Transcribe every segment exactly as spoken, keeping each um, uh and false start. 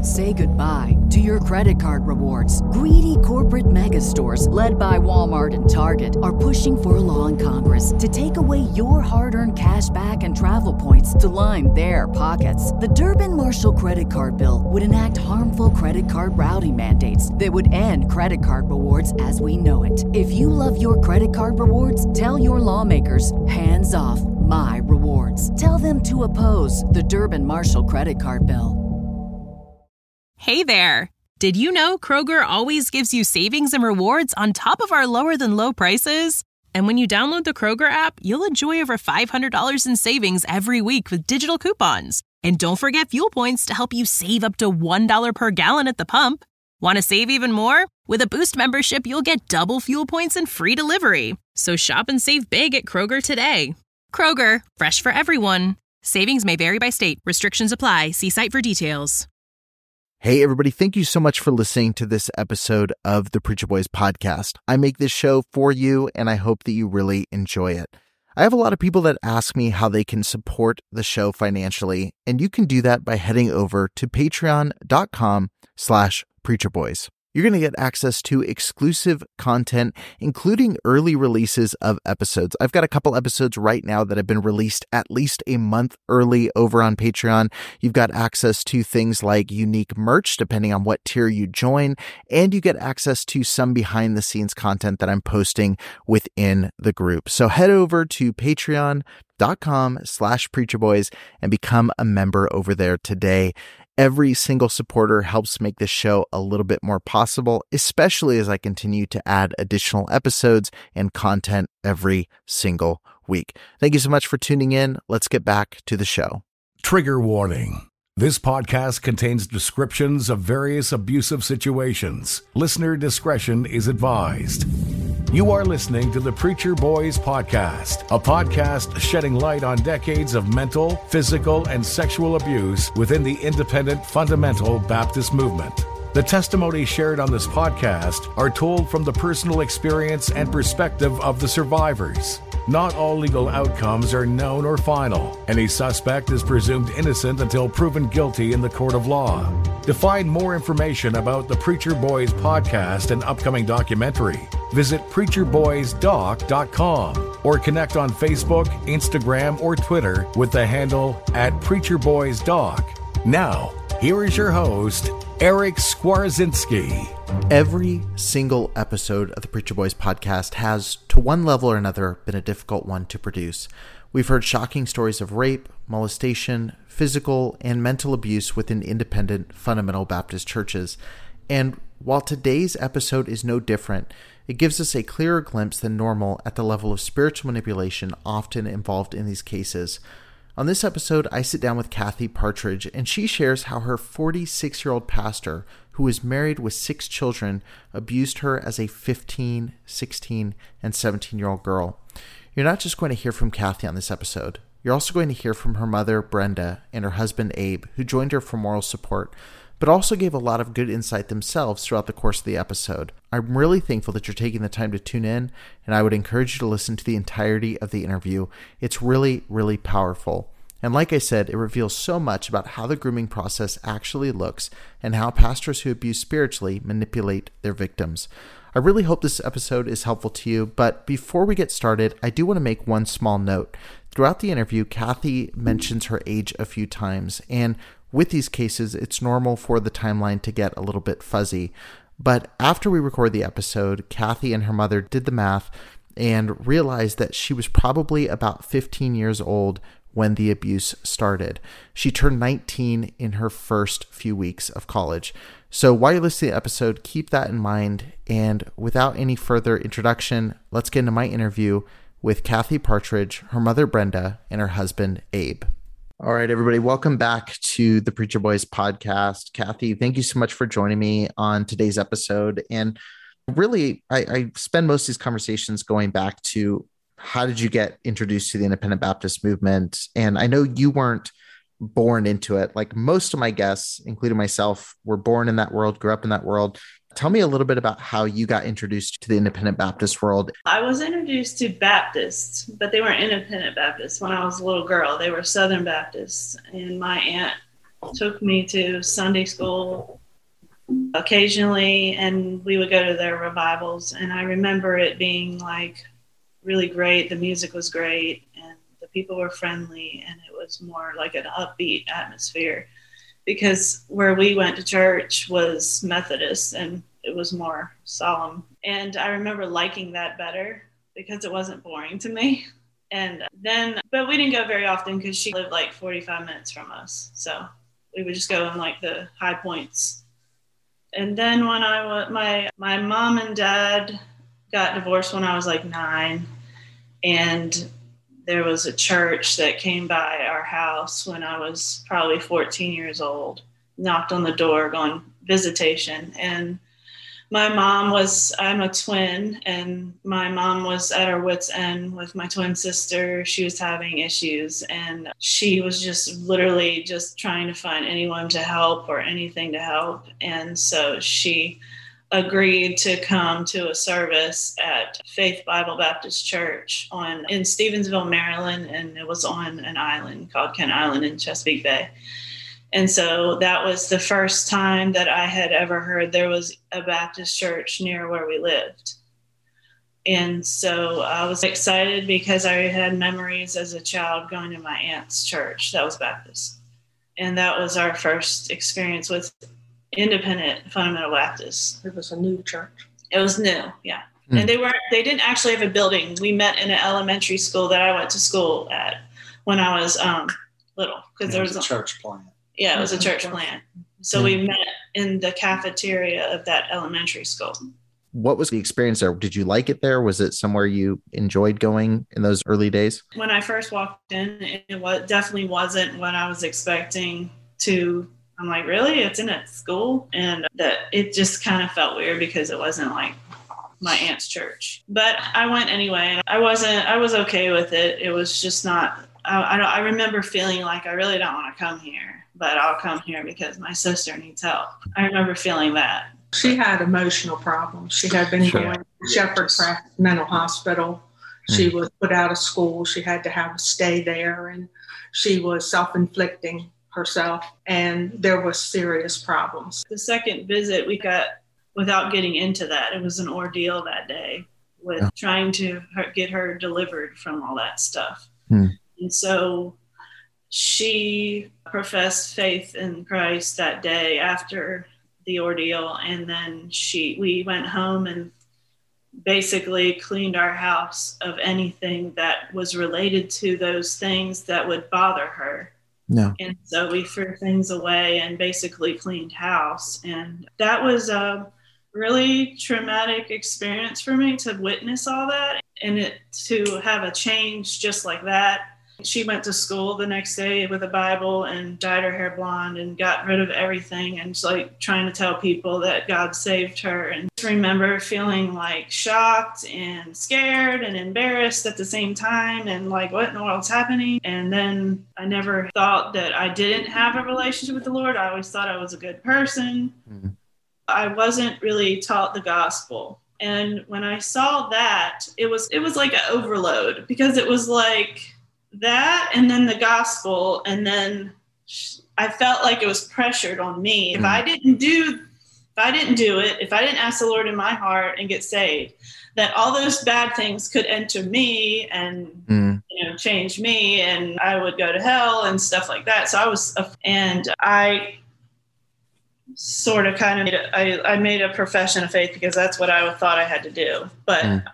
Say goodbye to your credit card rewards. Greedy corporate mega stores, led by Walmart and Target, are pushing for a law in Congress to take away your hard-earned cash back and travel points to line their pockets. The Durbin-Marshall credit card bill would enact harmful credit card routing mandates that would end credit card rewards as we know it. If you love your credit card rewards, tell your lawmakers, hands off my rewards. Tell them to oppose the Durbin-Marshall credit card bill. Hey there! Did you know Kroger always gives you savings and rewards on top of our lower-than-low prices? And when you download the Kroger app, you'll enjoy over five hundred dollars in savings every week with digital coupons. And don't forget fuel points to help you save up to one dollar per gallon at the pump. Want to save even more? With a Boost membership, you'll get double fuel points and free delivery. So shop and save big at Kroger today. Kroger, fresh for everyone. Savings may vary by state. Restrictions apply. See site for details. Hey, everybody. Thank you so much for listening to this episode of the Preacher Boys podcast. I make this show for you, and I hope that you really enjoy it. I have a lot of people that ask me how they can support the show financially, and you can do that by heading over to patreon.com slash preacherboys. You're going to get access to exclusive content, including early releases of episodes. I've got a couple episodes right now that have been released at least a month early over on Patreon. You've got access to things like unique merch, depending on what tier you join, and you get access to some behind-the-scenes content that I'm posting within the group. So head over to patreon.com slash preacherboys and become a member over there today. Every single supporter helps make this show a little bit more possible, especially as I continue to add additional episodes and content every single week. Thank you so much for tuning in. Let's get back to the show. Trigger warning. This podcast contains descriptions of various abusive situations. Listener discretion is advised. You are listening to the Preacher Boys Podcast, a podcast shedding light on decades of mental, physical, and sexual abuse within the independent fundamental Baptist movement. The testimonies shared on this podcast are told from the personal experience and perspective of the survivors. Not all legal outcomes are known or final. Any suspect is presumed innocent until proven guilty in the court of law. To find more information about the Preacher Boys podcast and upcoming documentary, visit preacher boys doc dot com or connect on Facebook, Instagram, or Twitter with the handle at preacher boys doc. Now, here is your host, Eric Skwarczynski. Every single episode of the Preacher Boys podcast has, to one level or another, been a difficult one to produce. We've heard shocking stories of rape, molestation, physical, and mental abuse within independent fundamental Baptist churches. And while today's episode is no different, it gives us a clearer glimpse than normal at the level of spiritual manipulation often involved in these cases. On this episode, I sit down with Kathy Partridge, and she shares how her forty-six-year-old pastor, who is married with six children, abused her as a fifteen, sixteen, and seventeen-year-old girl. You're not just going to hear from Kathy on this episode. You're also going to hear from her mother, Brenda, and her husband, Abe, who joined her for moral support, but also gave a lot of good insight themselves throughout the course of the episode. I'm really thankful that you're taking the time to tune in, and I would encourage you to listen to the entirety of the interview. It's really, really powerful. And like I said, it reveals so much about how the grooming process actually looks and how pastors who abuse spiritually manipulate their victims. I really hope this episode is helpful to you, but before we get started, I do want to make one small note. Throughout the interview, Kathy mentions her age a few times, and with these cases, it's normal for the timeline to get a little bit fuzzy. But after we recorded the episode, Kathy and her mother did the math and realized that she was probably about fifteen years old when the abuse started. She turned nineteen in her first few weeks of college. So while you're listening to the episode, keep that in mind. And without any further introduction, let's get into my interview with Kathy Partridge, her mother Brenda, and her husband Abe. All right, everybody, welcome back to the Preacher Boys podcast. Kathy, thank you so much for joining me on today's episode. And really, I, I spend most of these conversations going back to how did you get introduced to the independent Baptist movement? And I know you weren't born into it. Like most of my guests, including myself, were born in that world, grew up in that world. Tell me a little bit about how you got introduced to the independent Baptist world. I was introduced to Baptists, but they weren't independent Baptists when I was a little girl. They were Southern Baptists. And my aunt took me to Sunday school occasionally, and we would go to their revivals. And I remember it being like really great. The music was great, and the people were friendly, and it was more like an upbeat atmosphere, because where we went to church was Methodist, and it was more solemn. And I remember liking that better because it wasn't boring to me. And then, but we didn't go very often because she lived like forty-five minutes from us. So we would just go in like the high points. And then when I was, my, my mom and dad got divorced when I was like nine. And there was a church that came by our house when I was probably fourteen years old, knocked on the door going visitation. And my mom was, I'm a twin, and my mom was at her wit's end with my twin sister. She was having issues, and she was just literally just trying to find anyone to help or anything to help. And so she agreed to come to a service at Faith Bible Baptist Church on in Stevensville, Maryland, and it was on an island called Kent Island in Chesapeake Bay. And so that was the first time that I had ever heard there was a Baptist church near where we lived. And so I was excited because I had memories as a child going to my aunt's church that was Baptist. And that was our first experience with independent fundamental Baptist. It was a new church. It was new, yeah. Mm. And they weren't, they didn't actually have a building. We met in an elementary school that I went to school at when I was um, little. Because yeah, there was, was a church plant. Yeah, it was a church plant. So mm. we met in the cafeteria of that elementary school. What was the experience there? Did you like it there? Was it somewhere you enjoyed going in those early days? When I first walked in, it was, definitely wasn't what I was expecting to. I'm like, really? It's in a school? And that it just kind of felt weird because it wasn't like my aunt's church. But I went anyway. I wasn't, I was okay with it. It was just not, I, I, don't, I remember feeling like I really don't want to come here, but I'll come here because my sister needs help. I remember feeling that. She had emotional problems. She had been Sure. going to Shepherd Craft Mental Hospital. She mm. was put out of school. She had to have a stay there, and she was self-inflicting herself, and there was serious problems. The second visit we got, without getting into that, it was an ordeal that day with yeah. trying to get her delivered from all that stuff. Hmm. And so she professed faith in Christ that day after the ordeal, and then she we went home and basically cleaned our house of anything that was related to those things that would bother her. No. And so we threw things away and basically cleaned house. And that was a really traumatic experience for me to witness all that and it to have a change just like that. She went to school the next day with a Bible and dyed her hair blonde and got rid of everything and like trying to tell people that God saved her. And I remember feeling like shocked and scared and embarrassed at the same time and like, what in the world's happening? And then I never thought that I didn't have a relationship with the Lord. I always thought I was a good person. Mm-hmm. I wasn't really taught the gospel. And when I saw that, it was it was like an overload because it was like that and then the gospel, and then I felt like it was pressured on me. If I didn't do if I didn't do it, if I didn't ask the Lord in my heart and get saved, that all those bad things could enter me and mm. you know change me, and I would go to hell and stuff like that. So I was and I sort of kind of made a, I, I made a profession of faith because that's what I thought I had to do, but mm.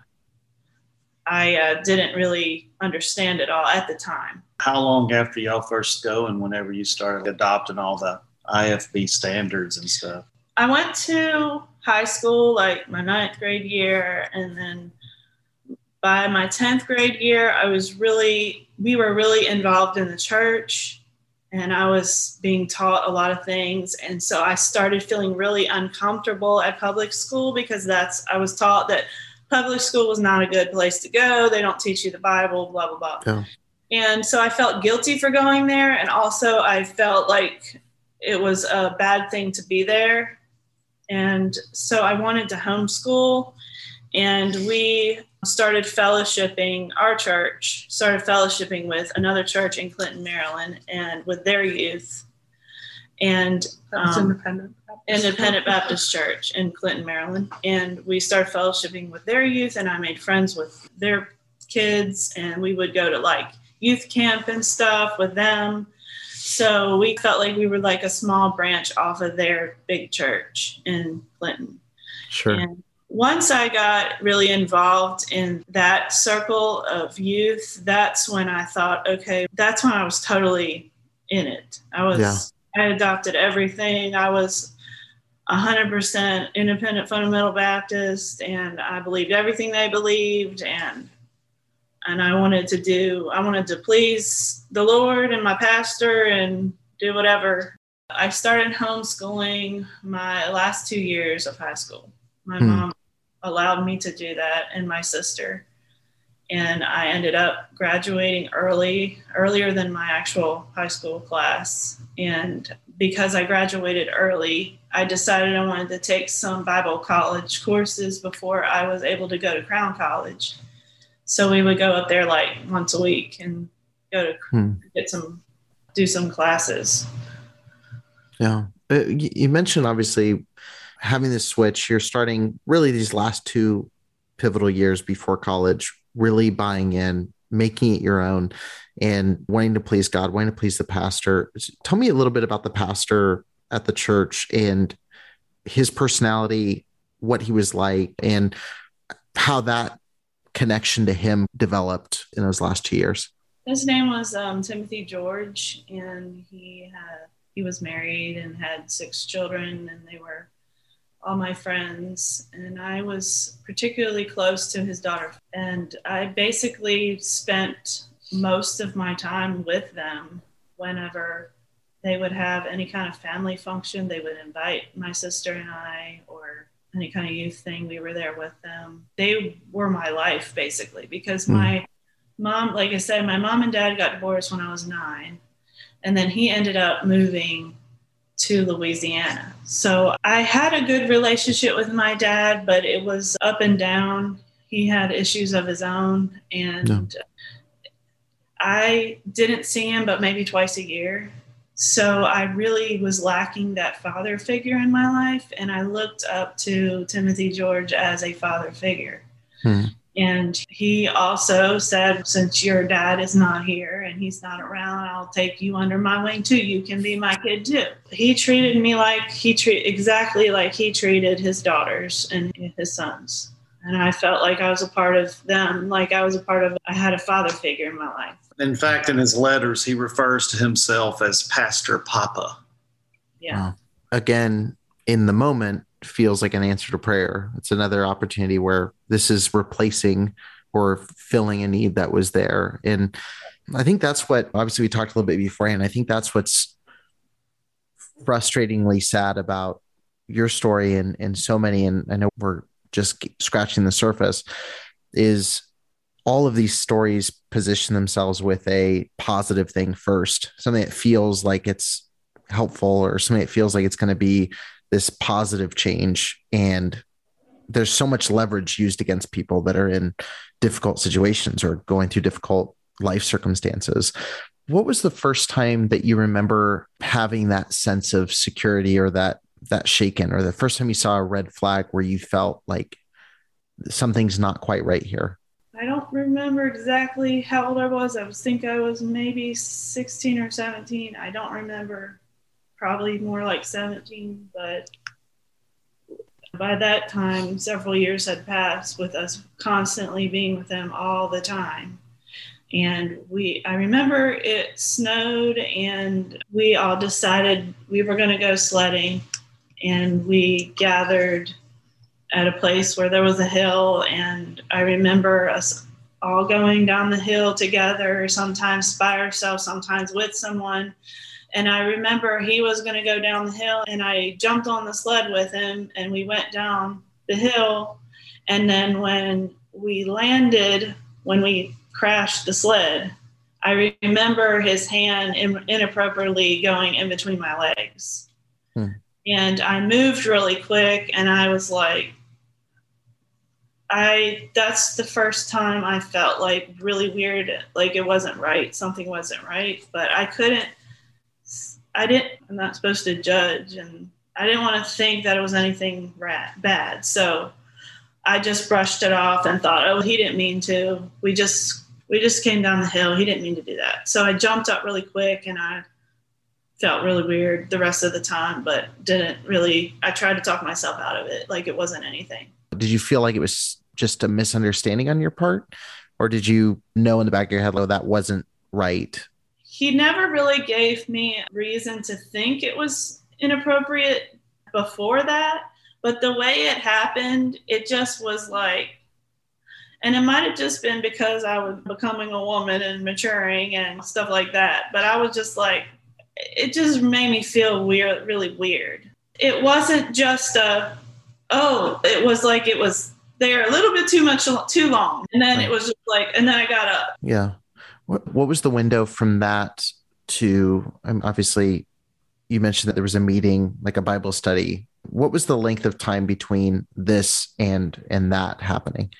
I uh, didn't really understand it all at the time. How long after y'all first go and whenever you started adopting all the I F B standards and stuff? I went to high school, like my ninth grade year. And then by my tenth grade year, I was really, we were really involved in the church and I was being taught a lot of things. And so I started feeling really uncomfortable at public school because that's, I was taught that public school was not a good place to go. They don't teach you the Bible, blah, blah, blah. Yeah. And so I felt guilty for going there. And also I felt like it was a bad thing to be there. And so I wanted to homeschool. And we started fellowshipping, our church started fellowshipping with another church in Clinton, Maryland, and with their youth. And That's um, Independent Baptist. Independent Baptist Church in Clinton, Maryland. And we started fellowshipping with their youth, and I made friends with their kids, and we would go to like youth camp and stuff with them. So we felt like we were like a small branch off of their big church in Clinton. Sure. And once I got really involved in that circle of youth, that's when I thought, okay, that's when I was totally in it. I was, yeah. I adopted everything. I was one hundred percent independent fundamental Baptist, and I believed everything they believed. And And I wanted to do, I wanted to please the Lord and my pastor and do whatever. I started homeschooling my last two years of high school. My hmm. mom allowed me to do that, and my sister. And I ended up graduating early, earlier than my actual high school class. And because I graduated early, I decided I wanted to take some Bible college courses before I was able to go to Crown College. So we would go up there like once a week and go to hmm. get some, do some classes. Yeah. You mentioned obviously having this switch. You're starting really these last two pivotal years before college, really buying in, making it your own, and wanting to please God, wanting to please the pastor. Tell me a little bit about the pastor at the church and his personality, what he was like, and how that connection to him developed in those last two years. His name was um, Timothy George, and he had he was married and had six children, and they were all my friends. And I was particularly close to his daughter, and I basically spent most of my time with them. Whenever they would have any kind of family function, they would invite my sister and I, or any kind of youth thing, we were there with them. They were my life, basically, because mm. my mom, like I said, my mom and dad got divorced when I was nine, and then he ended up moving to Louisiana. So I had a good relationship with my dad, but it was up and down. He had issues of his own, and no. I didn't see him but maybe twice a year. So I really was lacking that father figure in my life, and I looked up to Timothy George as a father figure. Hmm. And he also said, since your dad is not here and he's not around, I'll take you under my wing too. You can be my kid too. He treated me like he treat exactly like he treated his daughters and his sons. And I felt like I was a part of them, like I was a part of, I had a father figure in my life. In fact, in his letters, he refers to himself as Pastor Papa. Yeah. Wow. Again, in the moment, feels like an answer to prayer. It's another opportunity where this is replacing or filling a need that was there. And I think that's what, obviously we talked a little bit beforehand. I think that's what's frustratingly sad about your story and, and so many, and I know we're just scratching the surface, is all of these stories position themselves with a positive thing first, something that feels like it's helpful or something that feels like it's going to be this positive change. And there's so much leverage used against people that are in difficult situations or going through difficult life circumstances. What was the first time that you remember having that sense of security or that that shaken, or the first time you saw a red flag where you felt like something's not quite right here? I don't remember exactly how old I was. I was think I was maybe sixteen or seventeen. I don't remember. Probably more like seventeen, but by that time, several years had passed with us constantly being with them all the time. And we, I remember it snowed and we all decided we were going to go sledding, and we gathered at a place where there was a hill. And I remember us all going down the hill together, sometimes by ourselves, sometimes with someone. And I remember he was going to go down the hill, and I jumped on the sled with him, and we went down the hill. And then when we landed, when we crashed the sled, I remember his hand in, inappropriately going in between my legs. Hmm. And I moved really quick, and I was like, I, that's the first time I felt like really weird, like it wasn't right. Something wasn't right, but I couldn't I didn't, I'm not supposed to judge, and I didn't want to think that it was anything rat, bad. So I just brushed it off and thought, oh, he didn't mean to. We just, we just came down the hill. He didn't mean to do that. So I jumped up really quick, and I felt really weird the rest of the time, but didn't really, I tried to talk myself out of it. Like it wasn't anything. Did you feel like it was just a misunderstanding on your part? Or did you know in the back of your head, oh, that wasn't right? He never really gave me reason to think it was inappropriate before that. But the way it happened, it just was like, and it might have just been because I was becoming a woman and maturing and stuff like that. But I was just like, it just made me feel weird, really weird. It wasn't just a, oh, it was like it was there a little bit too much, too long. And then it was just like, and then I got up. Yeah. What, what was the window from that to, um, obviously, you mentioned that there was a meeting, like a Bible study. What was the length of time between this and and that happening?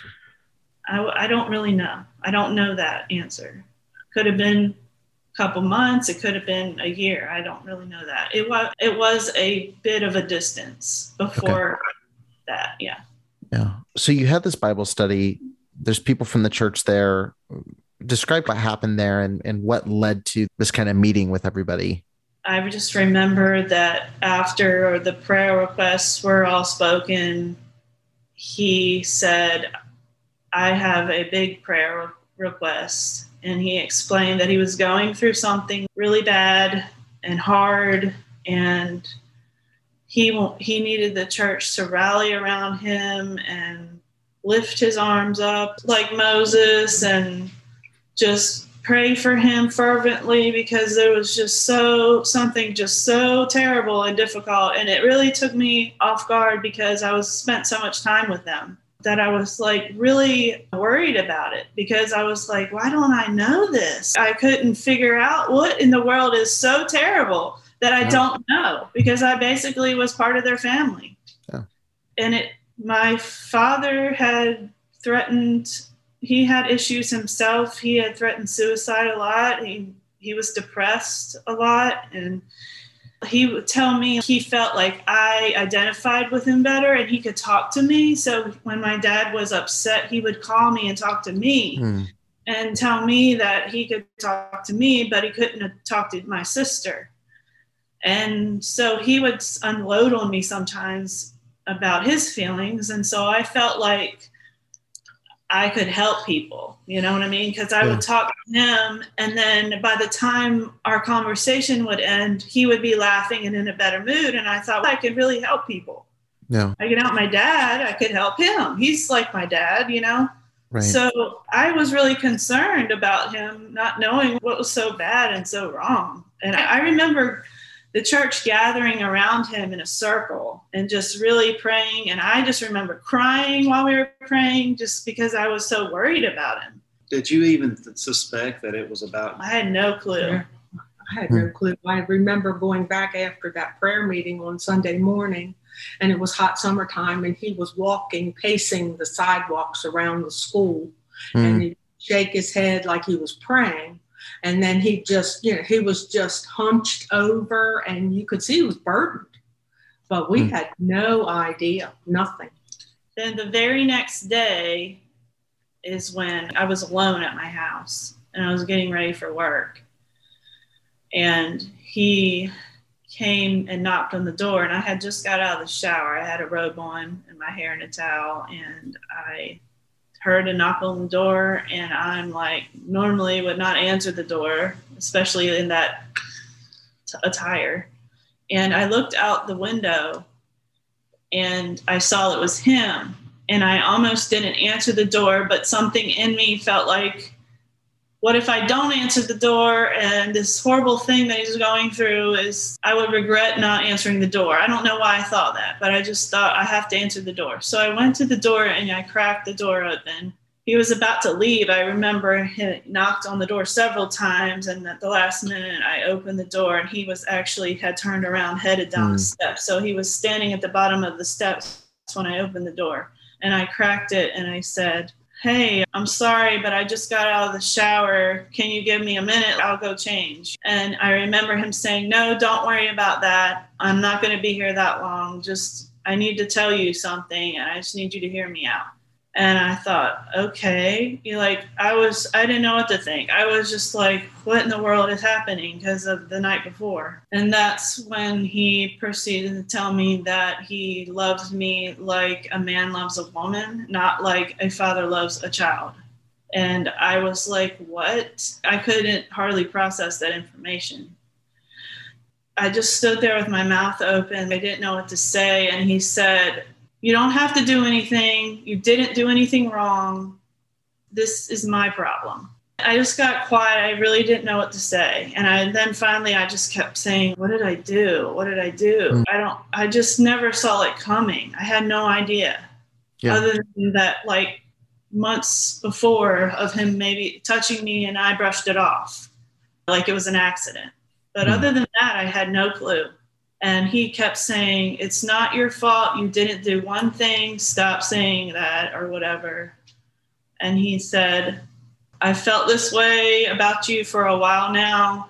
I, I don't really know. I don't know that answer. Could have been a couple months. It could have been a year. I don't really know that. It was it was a bit of a distance before okay. that. Yeah. Yeah. So you had this Bible study. There's people from the church there. Describe what happened there and, and what led to this kind of meeting with everybody. I just remember that after the prayer requests were all spoken, he said, I have a big prayer request. And he explained that he was going through something really bad and hard, and he he needed the church to rally around him and lift his arms up like Moses and just pray for him fervently, because there was just so something just so terrible and difficult. And it really took me off guard because I was spent so much time with them that I was like really worried about it, because I was like, why don't I know this? I couldn't figure out what in the world is so terrible that I yeah. don't know, because I basically was part of their family. Yeah. And it, my father had threatened, he had issues himself. He had threatened suicide a lot. He, he was depressed a lot. And he would tell me he felt like I identified with him better and he could talk to me. So when my dad was upset, he would call me and talk to me mm. and tell me that he could talk to me, but he couldn't talk to my sister. And so he would unload on me sometimes about his feelings. And so I felt like I could help people, you know what I mean? Because I yeah. would talk to him, and then by the time our conversation would end, he would be laughing and in a better mood. And I thought, well, I could really help people. Yeah. I could help my dad. I could help him. He's like my dad, you know? Right. So I was really concerned about him not knowing what was so bad and so wrong. And I, I remember the church gathering around him in a circle and just really praying. And I just remember crying while we were praying just because I was so worried about him. Did you even suspect that it was about? I had no clue. Yeah, I had no clue. I remember going back after that prayer meeting on Sunday morning, and it was hot summertime, and he was walking, pacing the sidewalks around the school, mm. and he'd shake his head like he was praying. And then he just, you know, he was just hunched over, and you could see he was burdened. But we mm. had no idea, nothing. Then the very next day is when I was alone at my house, and I was getting ready for work. And he came and knocked on the door, and I had just got out of the shower. I had a robe on and my hair in a towel, and I heard a knock on the door, and I'm like, normally would not answer the door, especially in that t- attire. And I looked out the window and I saw it was him, and I almost didn't answer the door, but something in me felt like, what if I don't answer the door and this horrible thing that he's going through is, I would regret not answering the door. I don't know why I thought that, but I just thought I have to answer the door. So I went to the door and I cracked the door open. He was about to leave. I remember he knocked on the door several times, and at the last minute I opened the door, and he was actually had turned around, headed down mm. the steps. So he was standing at the bottom of the steps when I opened the door, and I cracked it and I said, hey, I'm sorry, but I just got out of the shower. Can you give me a minute? I'll go change. And I remember him saying, no, don't worry about that. I'm not going to be here that long. Just, I need to tell you something, and I just need you to hear me out. And I thought, okay, you like, I was, I didn't know what to think. I was just like, what in the world is happening because of the night before? And that's when he proceeded to tell me that he loves me like a man loves a woman, not like a father loves a child. And I was like, what? I couldn't hardly process that information. I just stood there with my mouth open. I didn't know what to say. And he said, you don't have to do anything. You didn't do anything wrong. This is my problem. I just got quiet. I really didn't know what to say. And I then finally, I just kept saying, what did I do? What did I do? Mm. I don't, I just never saw it coming. I had no idea. Yeah. Other than that, like months before of him maybe touching me and I brushed it off like it was an accident. But mm. other than that, I had no clue. And he kept saying, it's not your fault. You didn't do one thing. Stop saying that or whatever. And he said, I felt this way about you for a while now,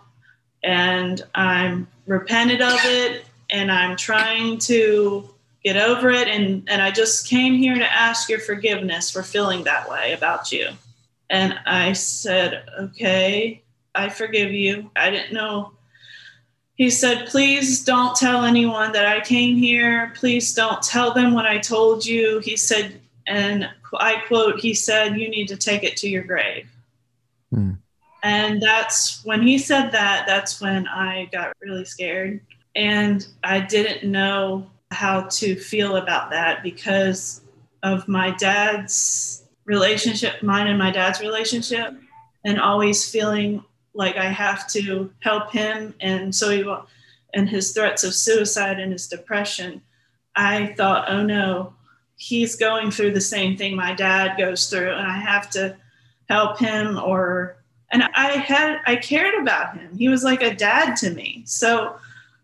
and I'm repented of it, and I'm trying to get over it. And, and I just came here to ask your forgiveness for feeling that way about you. And I said, okay, I forgive you. I didn't know. He said, please don't tell anyone that I came here. Please don't tell them what I told you. He said, and I quote, he said, you need to take it to your grave. Mm. And that's when he said that, that's when I got really scared. And I didn't know how to feel about that because of my dad's relationship, mine and my dad's relationship, and always feeling like I have to help him. And so he, and his threats of suicide and his depression, I thought, oh no, he's going through the same thing my dad goes through, and I have to help him. Or, and I had, I cared about him. He was like a dad to me. So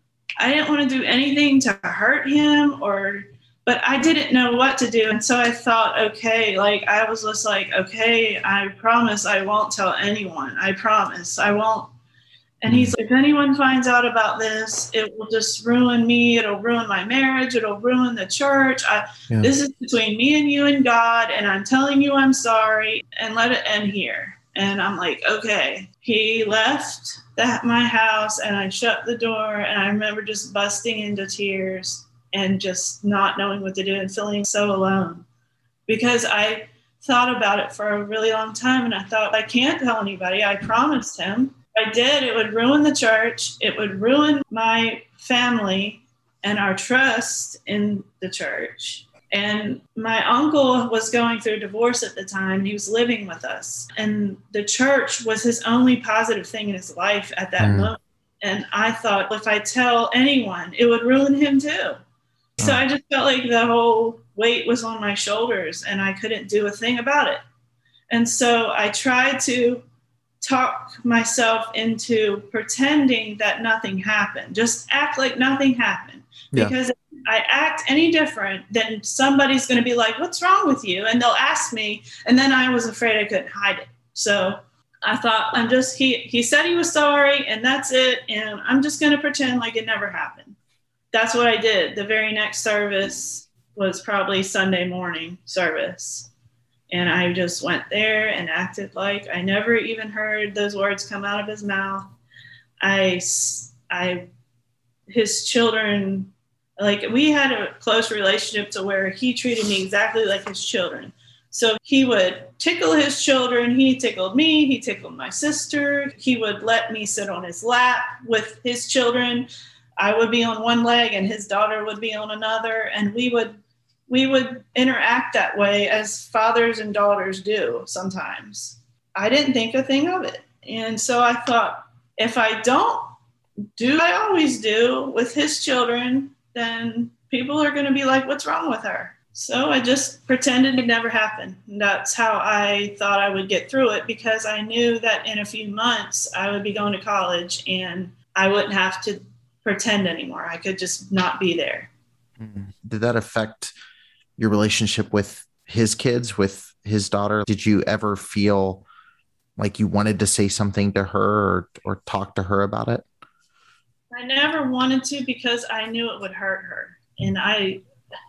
I didn't want to do anything to hurt him or, but I didn't know what to do. And so I thought, okay, like I was just like, okay, I promise I won't tell anyone. I promise I won't. And he's like, if anyone finds out about this, it will just ruin me. It'll ruin my marriage. It'll ruin the church. I, yeah. This is between me and you and God. And I'm telling you, I'm sorry, and let it end here. And I'm like, okay. He left that my house and I shut the door. And I remember just busting into tears and just not knowing what to do and feeling so alone because I thought about it for a really long time. And I thought, I can't tell anybody. I promised him. If I did, it would ruin the church. It would ruin my family and our trust in the church. And my uncle was going through a divorce at the time. He was living with us. And the church was his only positive thing in his life at that mm. moment. And I thought, if I tell anyone, it would ruin him too. So I just felt like the whole weight was on my shoulders and I couldn't do a thing about it. And so I tried to talk myself into pretending that nothing happened. Just act like nothing happened. Yeah. Because if I act any different, then somebody's going to be like, what's wrong with you? And they'll ask me. And then I was afraid I couldn't hide it. So I thought, I'm just, he, he said he was sorry and that's it. And I'm just going to pretend like it never happened. That's what I did. The very next service was probably Sunday morning service. And I just went there and acted like I never even heard those words come out of his mouth. I, I, his children, like we had a close relationship to where he treated me exactly like his children. So he would tickle his children. He tickled me. He tickled my sister. He would let me sit on his lap with his children. I would be on one leg and his daughter would be on another. And we would, we would interact that way as fathers and daughters do sometimes. I didn't think a thing of it. And so I thought, if I don't do what I always do with his children, then people are going to be like, what's wrong with her? So I just pretended it never happened. And that's how I thought I would get through it, because I knew that in a few months I would be going to college and I wouldn't have to pretend anymore. I could just not be there. Did that affect your relationship with his kids, with his daughter? Did you ever feel like you wanted to say something to her or, or talk to her about it? I never wanted to because I knew it would hurt her. And I...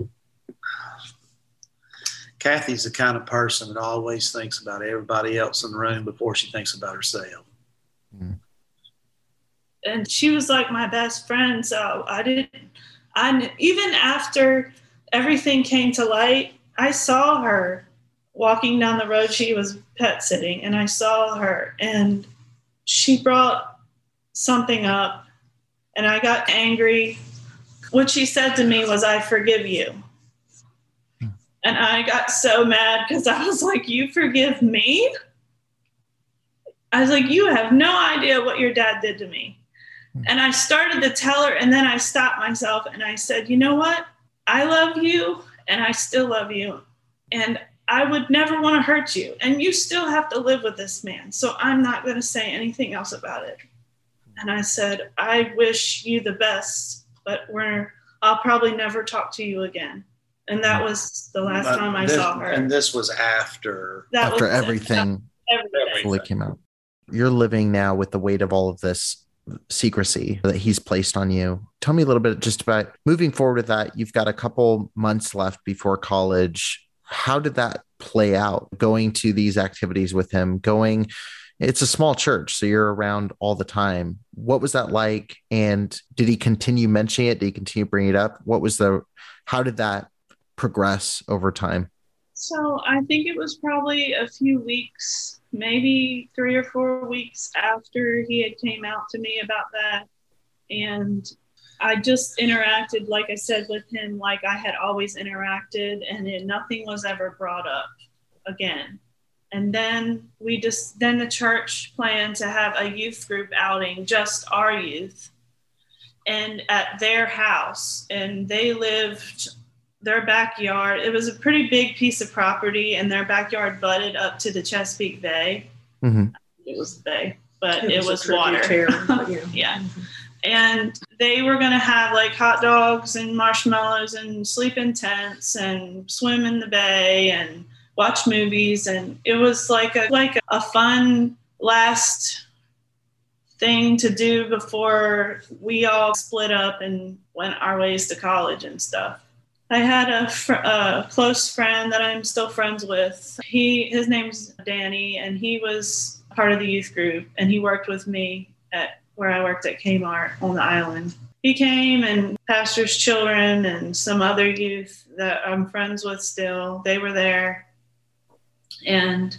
Kathy's the kind of person that always thinks about everybody else in the room before she thinks about herself. Mm. And she was like my best friend. So I didn't, I, even after everything came to light, I saw her walking down the road. She was pet sitting, and I saw her, and she brought something up, and I got angry. What she said to me was, "I forgive you." And I got so mad because I was like, "You forgive me?" I was like, "You have no idea what your dad did to me." And I started to tell her, and then I stopped myself and I said, "You know what? I love you, and I still love you. And I would never want to hurt you. And you still have to live with this man. So I'm not going to say anything else about it." And I said, "I wish you the best, but we're, I'll probably never talk to you again." And that was the last But time I this, saw her. And this was after. That After was everything, everything fully came out. You're living now with the weight of all of this secrecy that he's placed on you. Tell me a little bit just about moving forward with that. You've got a couple months left before college. How did that play out? Going to these activities with him, going, it's a small church, so you're around all the time. What was that like? And did he continue mentioning it? Did he continue bringing it up? What was the, how did that progress over time? So I think it was probably a few weeks, maybe three or four weeks after he had came out to me about that. And I just interacted, like I said, with him like I had always interacted, and it, nothing was ever brought up again. And then we just, then the church planned to have a youth group outing, just our youth, and at their house. And they lived, their backyard, it was a pretty big piece of property, and their backyard butted up to the Chesapeake Bay. Mm-hmm. It was the bay, but it, It was, was a water. tributary, yeah. Yeah. Mm-hmm. And they were going to have like hot dogs and marshmallows and sleep in tents and swim in the bay and watch movies. And it was like a, like a fun last thing to do before we all split up and went our ways to college and stuff. I had a, fr- a close friend that I'm still friends with. He, his name's Danny, and he was part of the youth group, and he worked with me at where I worked at Kmart on the island. He came, and pastor's children and some other youth that I'm friends with still, they were there. And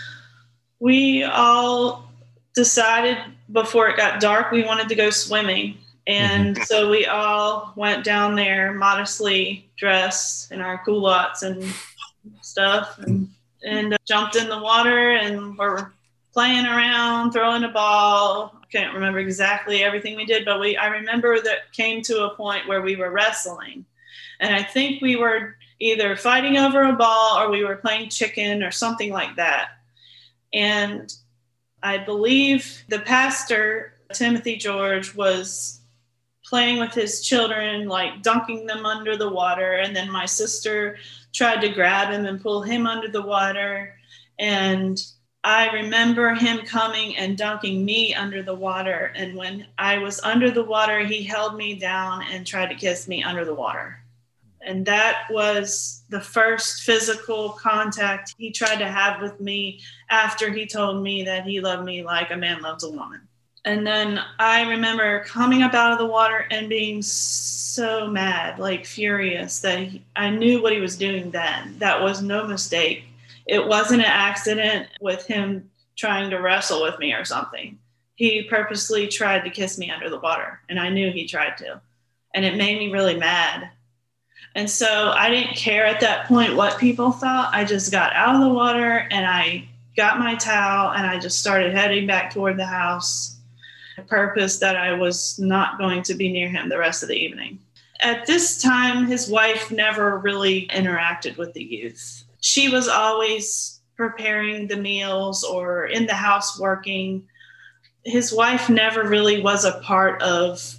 we all decided before it got dark, we wanted to go swimming. And mm-hmm. so we all went down there modestly dressed in our culottes and stuff, and, and uh, jumped in the water and were playing around, throwing a ball. I can't remember exactly everything we did, but we I remember that came to a point where we were wrestling. And I think we were either fighting over a ball or we were playing chicken or something like that. And I believe the pastor, Timothy George, was playing with his children, like dunking them under the water. And then my sister tried to grab him and pull him under the water. And I remember him coming and dunking me under the water. And when I was under the water, he held me down and tried to kiss me under the water. And that was the first physical contact he tried to have with me after he told me that he loved me like a man loves a woman. And then I remember coming up out of the water and being so mad, like furious, that he, I knew what he was doing then. That was no mistake. It wasn't an accident with him trying to wrestle with me or something. He purposely tried to kiss me under the water, and I knew he tried to. And it made me really mad. And so I didn't care at that point what people thought. I just got out of the water and I got my towel and I just started heading back toward the house. The purpose that I was not going to be near him the rest of the evening. At this time, his wife never really interacted with the youth. She was always preparing the meals or in the house working. His wife never really was a part of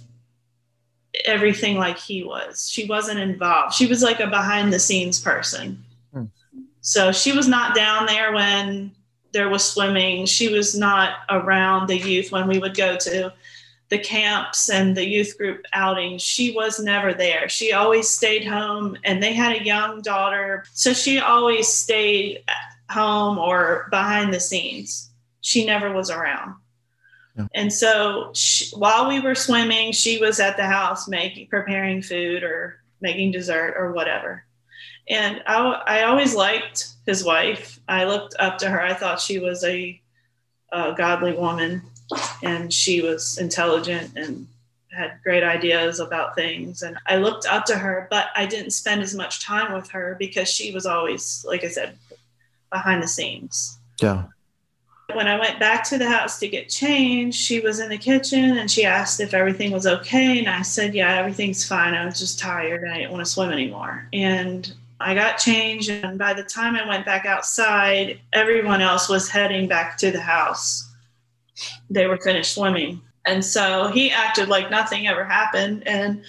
everything like he was. She wasn't involved. She was like a behind the scenes person. Hmm. So she was not down there when there was swimming. She was not around the youth when we would go to the camps and the youth group outings. She was never there. She always stayed home, and they had a young daughter. So she always stayed at home or behind the scenes. She never was around. Yeah. And so she, while we were swimming, she was at the house making, preparing food or making dessert or whatever. And I, I always liked his wife. I looked up to her. I thought she was a, a godly woman, and she was intelligent and had great ideas about things. And I looked up to her, but I didn't spend as much time with her because she was always, like I said, behind the scenes. Yeah. When I went back to the house to get changed, she was in the kitchen and she asked if everything was okay. And I said, yeah, everything's fine. I was just tired and I didn't want to swim anymore. And I got changed. And by the time I went back outside, everyone else was heading back to the house. They were finished swimming. And so he acted like nothing ever happened. And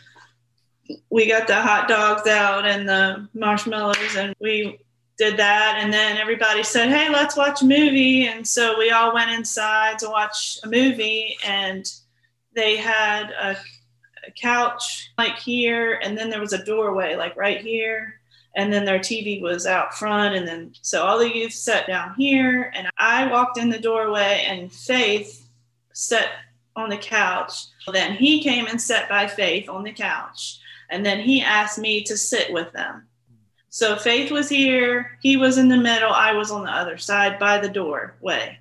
we got the hot dogs out and the marshmallows, and we did that. And then everybody said, hey, let's watch a movie. And so we all went inside to watch a movie, and they had a, a couch like here. And then there was a doorway like right here. And then their T V was out front. And then, so all the youth sat down here, and I walked in the doorway, and Faith sat on the couch. Then he came and sat by Faith on the couch. And then he asked me to sit with them. So Faith was here. He was in the middle. I was on the other side by the doorway.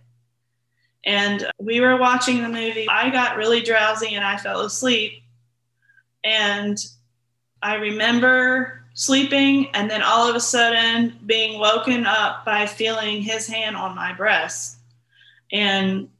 And we were watching the movie. I got really drowsy and I fell asleep. And I remember sleeping, and then all of a sudden being woken up by feeling his hand on my breast. And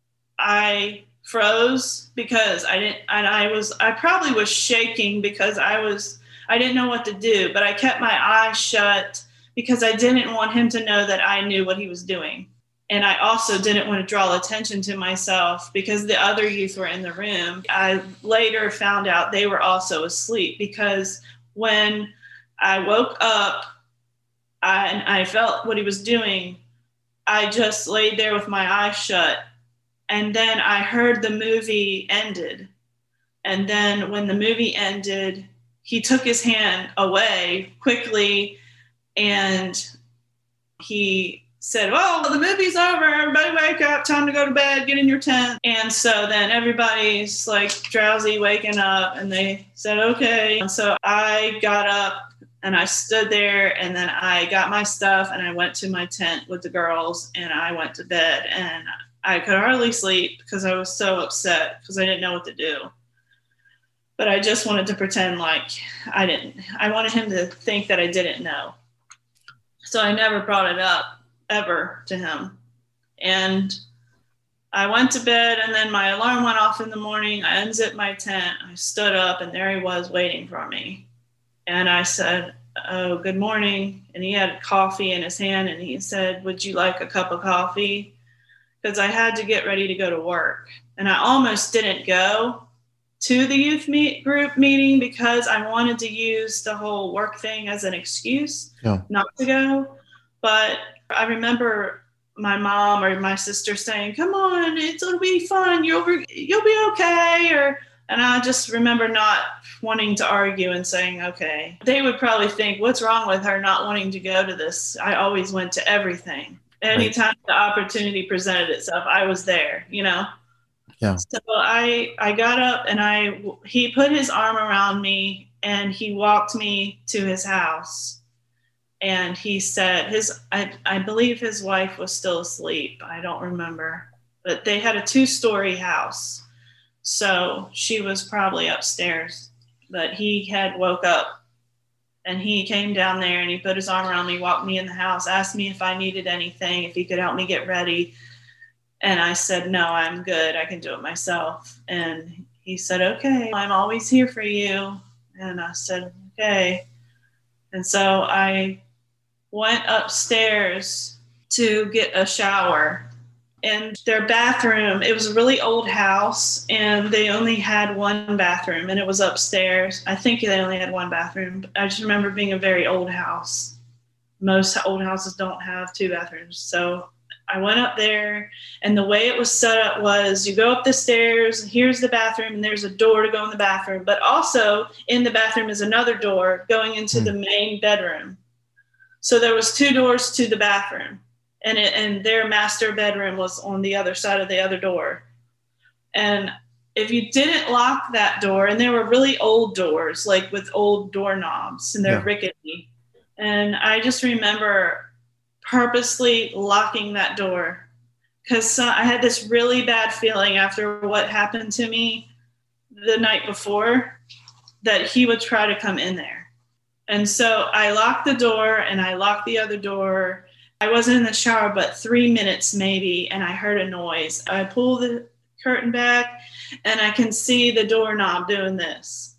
I froze because I didn't, and I was, I probably was shaking because I was, I didn't know what to do, but I kept my eyes shut because I didn't want him to know that I knew what he was doing. And I also didn't want to draw attention to myself because the other youth were in the room. I later found out they were also asleep, because when I woke up I, and I felt what he was doing, I just laid there with my eyes shut. And then I heard the movie ended. And then when the movie ended, he took his hand away quickly, and he said, oh, the movie's over. Everybody wake up. Time to go to bed. Get in your tent. And so then everybody's like drowsy, waking up, and they said, okay. And so I got up and I stood there, and then I got my stuff and I went to my tent with the girls, and I went to bed, and I could hardly sleep because I was so upset because I didn't know what to do. But I just wanted to pretend like I didn't. I wanted him to think that I didn't know. So I never brought it up ever to him. And I went to bed, and then my alarm went off in the morning. I unzipped my tent. I stood up, and there he was waiting for me. And I said, oh, good morning. And he had coffee in his hand, and he said, would you like a cup of coffee? Because I had to get ready to go to work. And I almost didn't go to the youth meet group meeting because I wanted to use the whole work thing as an excuse yeah. not to go. But I remember my mom or my sister saying, come on, it'll be fun. You'll, you'll be okay. Or, and I just remember not wanting to argue and saying, okay. They would probably think, what's wrong with her not wanting to go to this? I always went to everything. Anytime right. the opportunity presented itself, I was there, you know? Yeah. So I, I got up, and I, he put his arm around me, and he walked me to his house. And he said his, I, I believe his wife was still asleep. I don't remember, but they had a two-story house. So she was probably upstairs, but he had woke up, and he came down there, and he put his arm around me, walked me in the house, asked me if I needed anything, if he could help me get ready. And I said, no, I'm good. I can do it myself. And he said, okay, I'm always here for you. And I said, okay. And so I went upstairs to get a shower. And their bathroom, it was a really old house, and they only had one bathroom, and it was upstairs. I think they only had one bathroom. I just remember being a very old house. most old houses don't have two bathrooms. So I went up there, and the way it was set up was you go up the stairs, and here's the bathroom, and there's a door to go in the bathroom. But also in the bathroom is another door going into mm. the main bedroom. So there was two doors to the bathroom, and it, and their master bedroom was on the other side of the other door. And if you didn't lock that door, and they were really old doors, like with old doorknobs, and they're yeah. rickety. And I just remember purposely locking that door because uh, I had this really bad feeling after what happened to me the night before that he would try to come in there. And so I locked the door and I locked the other door. I wasn't in the shower, but three minutes maybe, and I heard a noise. I pulled the curtain back and I can see the doorknob doing this.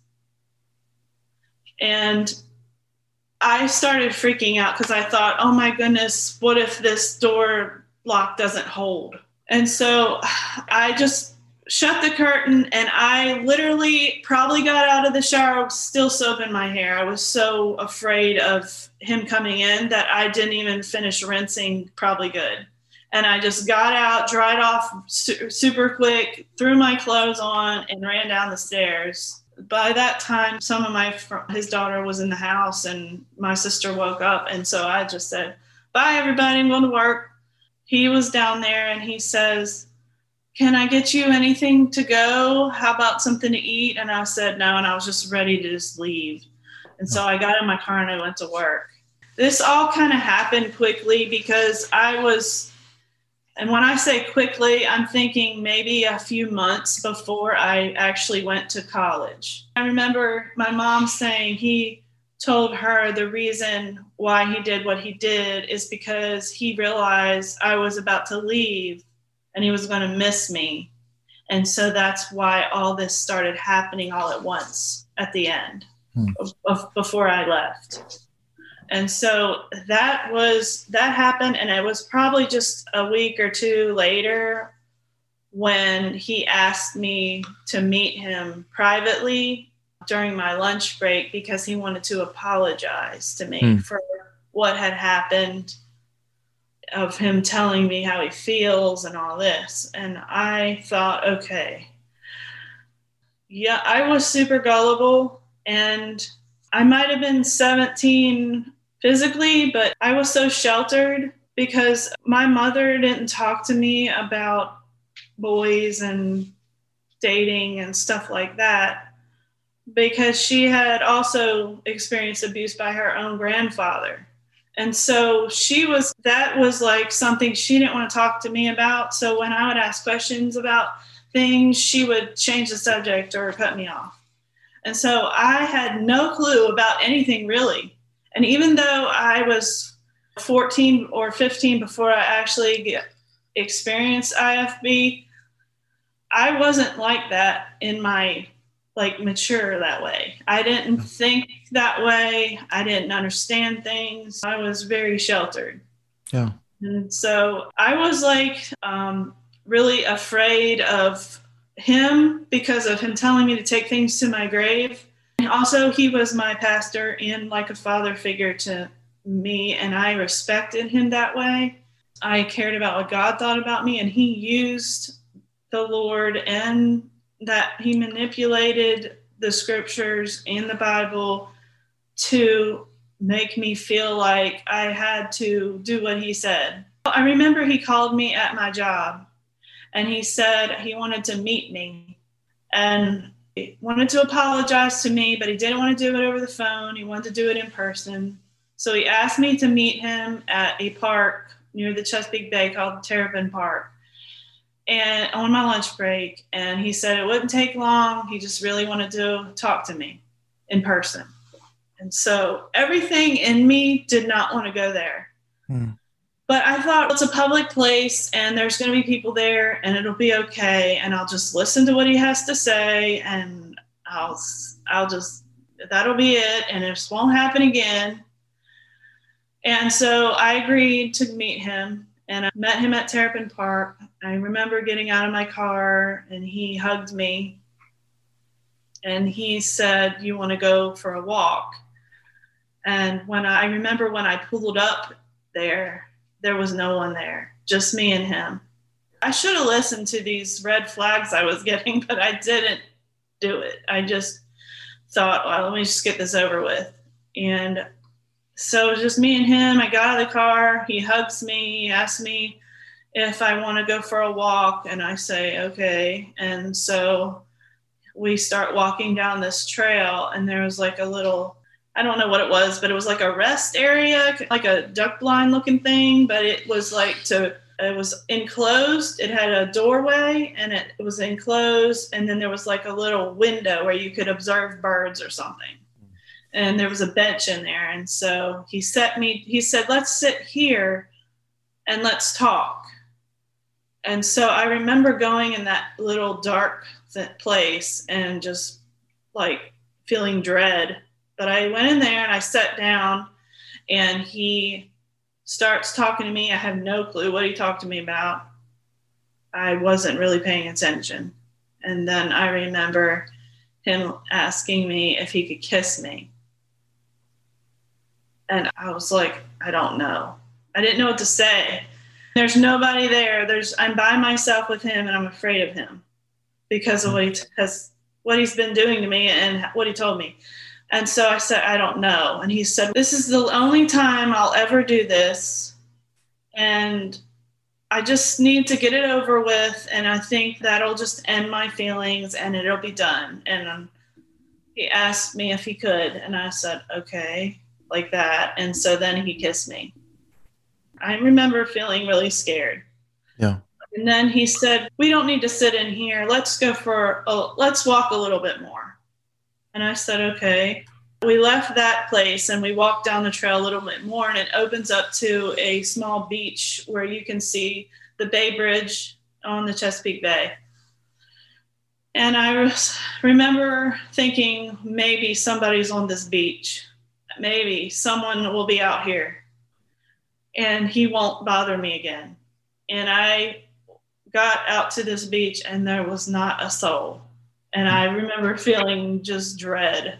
And I started freaking out because I thought, oh my goodness, what if this door lock doesn't hold? And so I just shut the curtain, and I literally probably got out of the shower still soaping my hair. I was so afraid of him coming in that I didn't even finish rinsing probably good. And I just got out, dried off su- super quick, threw my clothes on, and ran down the stairs. By that time, some of my, his daughter was in the house, and my sister woke up. And so I just said, bye, everybody, I'm going to work. He was down there, and he says, can I get you anything to go? How about something to eat? And I said no, and I was just ready to just leave. And so I got in my car and I went to work. This all kind of happened quickly because I was, and when I say quickly, I'm thinking maybe a few months before I actually went to college. I remember my mom saying he told her the reason why he did what he did is because he realized I was about to leave and he was going to miss me. And so that's why all this started happening all at once at the end hmm. of, of, before I left. And so that was, that happened. And it was probably just a week or two later when he asked me to meet him privately during my lunch break because he wanted to apologize to me hmm. for what had happened, of him telling me how he feels and all this. And I thought, okay, yeah, I was super gullible, and I might have been seventeen physically, but I was so sheltered because my mother didn't talk to me about boys and dating and stuff like that because she had also experienced abuse by her own grandfather. And so she was, that was like something she didn't want to talk to me about. So when I would ask questions about things, she would change the subject or cut me off. And so I had no clue about anything really. And even though I was fourteen or fifteen before I actually get, experienced I F B, I wasn't like that in my, like mature that way. I didn't think that way. I didn't understand things. I was very sheltered. Yeah. And so I was like um, really afraid of him because of him telling me to take things to my grave. And also he was my pastor and like a father figure to me, and I respected him that way. I cared about what God thought about me, and he used the Lord and that he manipulated the scriptures and the Bible to make me feel like I had to do what he said. I remember he called me at my job and he said he wanted to meet me and he wanted to apologize to me, but he didn't want to do it over the phone. He wanted to do it in person. So he asked me to meet him at a park near the Chesapeake Bay called Terrapin Park. And on my lunch break, and he said it wouldn't take long. He just really wanted to talk to me in person. And so everything in me did not want to go there. Hmm. But I thought it's a public place and there's going to be people there and it'll be okay. And I'll just listen to what he has to say and I'll, I'll just, that'll be it. And it just won't happen again. And so I agreed to meet him. And I met him at Terrapin Park. I remember getting out of my car and he hugged me. And he said, you want to go for a walk? And when I, I remember when I pulled up there, there was no one there, just me and him. I should have listened to these red flags I was getting, but I didn't do it. I just thought, well, let me just get this over with. And so it was just me and him. I got out of the car. He hugs me, he asks me if I want to go for a walk. And I say, okay. And so we start walking down this trail, and there was like a little, I don't know what it was, but it was like a rest area, like a duck blind looking thing, but it was like to, it was enclosed. It had a doorway, and it, it was enclosed. And then there was like a little window where you could observe birds or something. And there was a bench in there. And so he set me, he said, let's sit here and let's talk. And so I remember going in that little dark place and just like feeling dread. But I went in there and I sat down, and he starts talking to me. I have no clue what he talked to me about. I wasn't really paying attention. And then I remember him asking me if he could kiss me. And I was like, I don't know. I didn't know what to say. There's nobody there. There's I'm by myself with him, and I'm afraid of him because of what he has, what he's been doing to me and what he told me. And so I said, I don't know. And he said, this is the only time I'll ever do this. And I just need to get it over with. And I think that'll just end my feelings and it'll be done. And um, he asked me if he could. And I said, okay, like that. And so then he kissed me. I remember feeling really scared. Yeah. And then he said, we don't need to sit in here. Let's go for, a, let's walk a little bit more. And I said, okay. We left that place and we walked down the trail a little bit more, and it opens up to a small beach where you can see the Bay Bridge on the Chesapeake Bay. And I was, remember thinking, maybe somebody's on this beach. Maybe someone will be out here and he won't bother me again. And I got out to this beach and there was not a soul. And I remember feeling just dread.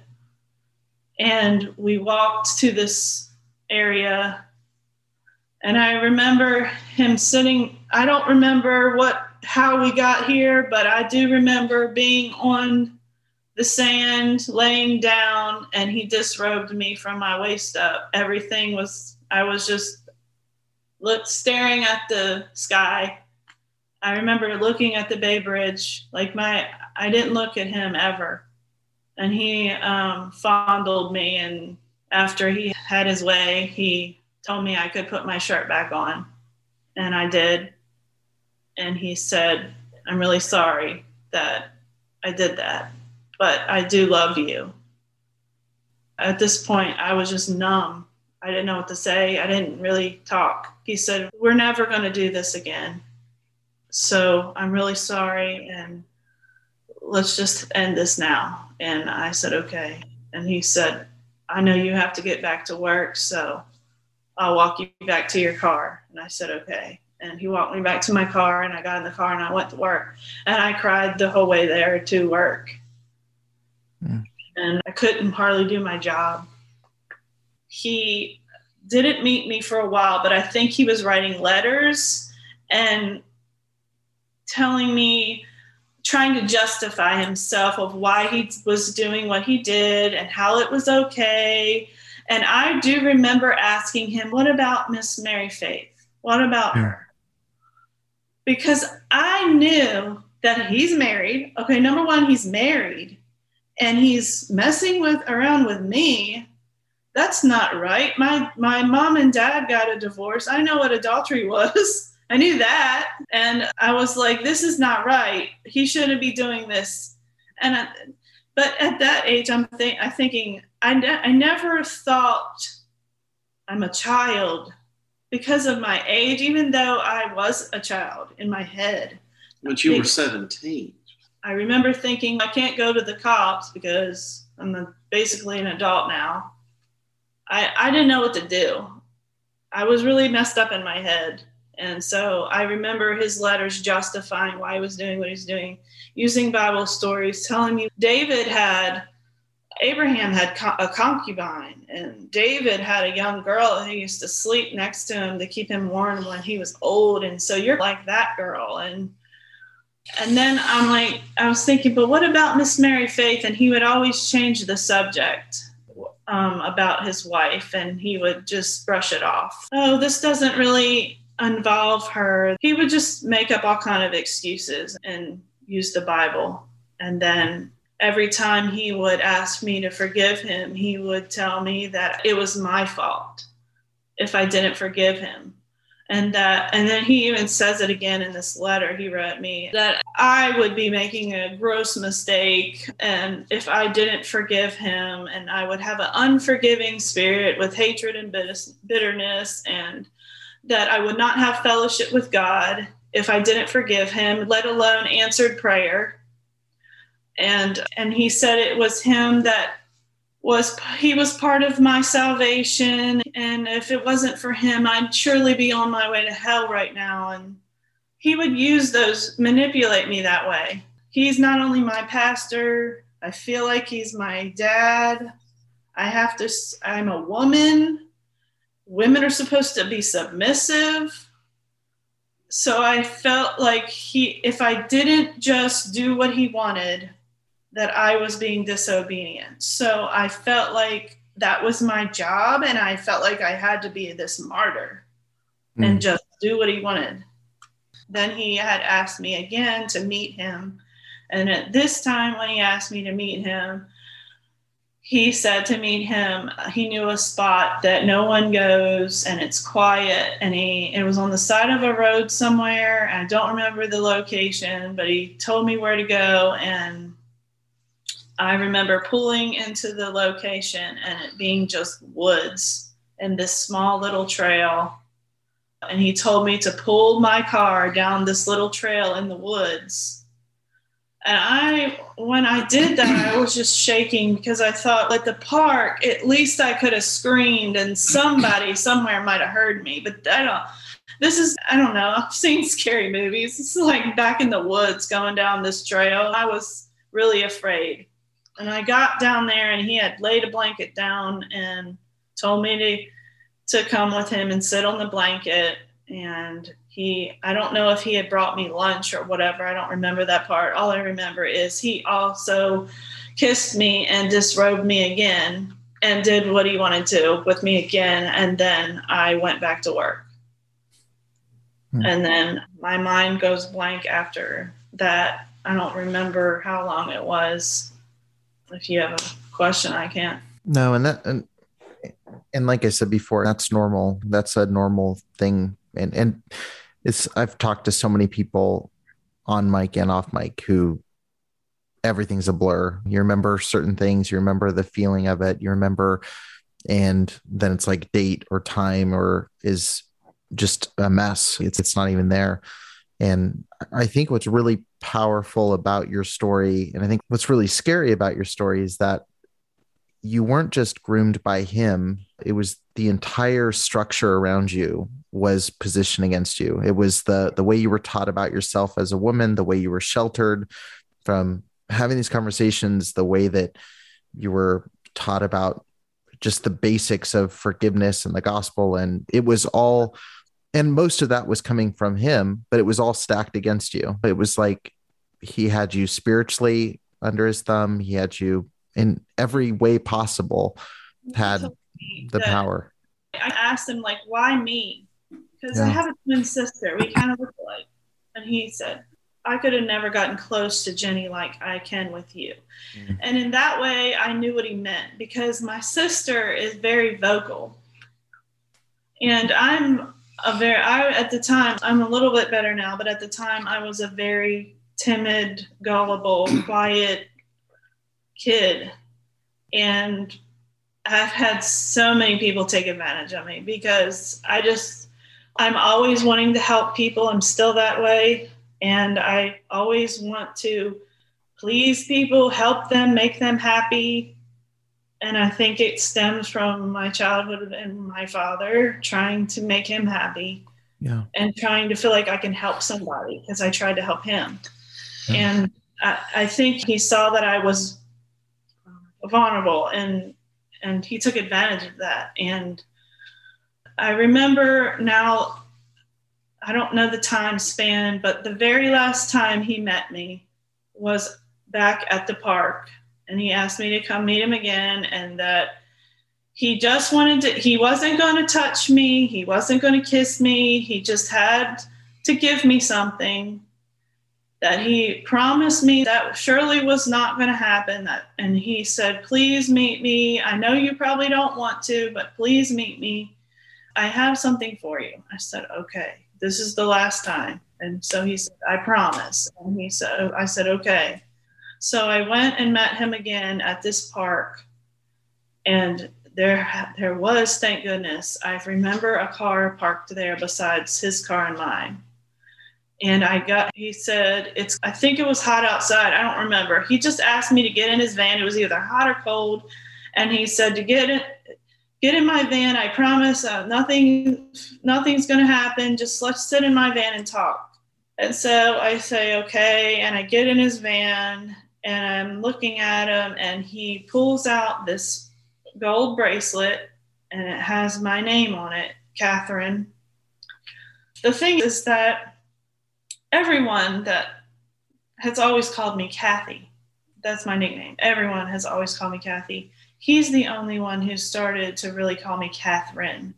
And we walked to this area, and I remember him sitting, I don't remember what, how we got here, but I do remember being on the sand, laying down, and he disrobed me from my waist up. Everything was, I was just look, staring at the sky. I remember looking at the Bay Bridge, like my, I didn't look at him ever. And he um, fondled me. And after he had his way, he told me I could put my shirt back on. And I did. And he said, I'm really sorry that I did that, but I do love you. At this point, I was just numb. I didn't know what to say. I didn't really talk. He said, we're never going to do this again. So I'm really sorry, and let's just end this now. And I said, okay. And he said, I know you have to get back to work, so I'll walk you back to your car. And I said, okay. And he walked me back to my car, and I got in the car and I went to work. And I cried the whole way there to work. Mm. And I couldn't hardly do my job. He didn't meet me for a while, but I think he was writing letters and telling me, trying to justify himself of why he was doing what he did and how it was okay. And I do remember asking him, what about Miss Mary Faith? What about yeah. her? Because I knew that he's married. Okay, number one, he's married and he's messing with around with me. That's not right. My my mom and dad got a divorce. I know what adultery was. I knew that. And I was like, this is not right. He shouldn't be doing this. And I, but at that age, I'm think, I'm thinking, I, ne- I never thought I'm a child because of my age, even though I was a child in my head. But you were seventeen. I remember thinking, I can't go to the cops because I'm a, basically an adult now. I, I didn't know what to do. I was really messed up in my head. And so I remember his letters justifying why he was doing what he's doing, using Bible stories, telling me David had Abraham had co- a concubine, and David had a young girl who used to sleep next to him to keep him warm when he was old. And so you're like that girl. And and then I'm like, I was thinking, but what about Miss Mary Faith? And he would always change the subject um, about his wife, and he would just brush it off. Oh, this doesn't really involve her. He would just make up all kind of excuses and use the Bible. And then every time he would ask me to forgive him, he would tell me that it was my fault if I didn't forgive him. And that, and then he even says it again in this letter he wrote me, that I would be making a gross mistake, and if I didn't forgive him, and I would have an unforgiving spirit with hatred and bitterness, and that I would not have fellowship with God if I didn't forgive him, let alone answered prayer. And and he said it was him that was, he was part of my salvation. And if it wasn't for him, I'd surely be on my way to hell right now. And he would use those, manipulate me that way. He's not only my pastor, I feel like he's my dad. I have to, I'm a woman. Women are supposed to be submissive. So I felt like he, if I didn't just do what he wanted, that I was being disobedient. So I felt like that was my job, and I felt like I had to be this martyr mm. and just do what he wanted. Then he had asked me again to meet him. And at this time, when he asked me to meet him, he said to meet him, he knew a spot that no one goes and it's quiet. And he, it was on the side of a road somewhere. I don't remember the location, but he told me where to go. And I remember pulling into the location and it being just woods and this small little trail. And he told me to pull my car down this little trail in the woods. And I, when I did that, I was just shaking because I thought, at the park, at least I could have screamed and somebody somewhere might have heard me. But I don't, this is, I don't know. I've seen scary movies. It's like back in the woods going down this trail. I was really afraid. And I got down there and he had laid a blanket down and told me to, to come with him and sit on the blanket. And he, I don't know if he had brought me lunch or whatever. I don't remember that part. All I remember is he also kissed me and disrobed me again and did what he wanted to with me again. And then I went back to work. Hmm. And then my mind goes blank after that. I don't remember how long it was. If you have a question, I can't. No, and that, and, and like I said before, that's normal. That's a normal thing. And, and it's, I've talked to so many people on mic and off mic who everything's a blur. You remember certain things, you remember the feeling of it, you remember, and then it's like date or time or is just a mess. It's, it's not even there. And I think what's really powerful about your story, and I think what's really scary about your story, is that you weren't just groomed by him. It was the entire structure around you was positioned against you. It was the the way you were taught about yourself as a woman, the way you were sheltered from having these conversations, the way that you were taught about just the basics of forgiveness and the gospel. And it was all... And most of that was coming from him, but it was all stacked against you. It was like he had you spiritually under his thumb. He had you in every way possible, had the power. I asked him, like, why me? Because Yeah. I have a twin sister. We kind of look alike. And he said, I could have never gotten close to Jenny like I can with you. Mm. And in that way, I knew what he meant, because my sister is very vocal. And I'm... A very, I, at the time, I'm a little bit better now, but at the time I was a very timid, gullible, quiet kid. And I've had so many people take advantage of me because I just, I'm always wanting to help people. I'm still that way. And I always want to please people, help them, make them happy. And I think it stems from my childhood and my father trying to make him happy. Yeah. And trying to feel like I can help somebody, because I tried to help him. Yeah. And I, I think he saw that I was, vulnerable, and and he took advantage of that. And I remember now, I don't know the time span, but the very last time he met me was back at the park, and he asked me to come meet him again, and that he just wanted to, he wasn't going to touch me, he wasn't going to kiss me, he just had to give me something, that he promised me that surely was not going to happen. That, and he said, please meet me. I know you probably don't want to, but please meet me. I have something for you. I said, okay, this is the last time. And so he said, I promise. And he said, I said, okay. So I went and met him again at this park. And there, there was, thank goodness, I remember a car parked there besides his car and mine. And I got, he said, it's, I think it was hot outside. I don't remember. He just asked me to get in his van. It was either hot or cold. And he said to get in, get in my van. I promise uh, nothing, nothing's going to happen. Just let's sit in my van and talk. And so I say, okay. And I get in his van and I'm looking at him, and he pulls out this gold bracelet and it has my name on it, Catherine. The thing is that everyone that has always called me Kathy, that's my nickname. Everyone has always called me Kathy. He's the only one who started to really call me Catherine.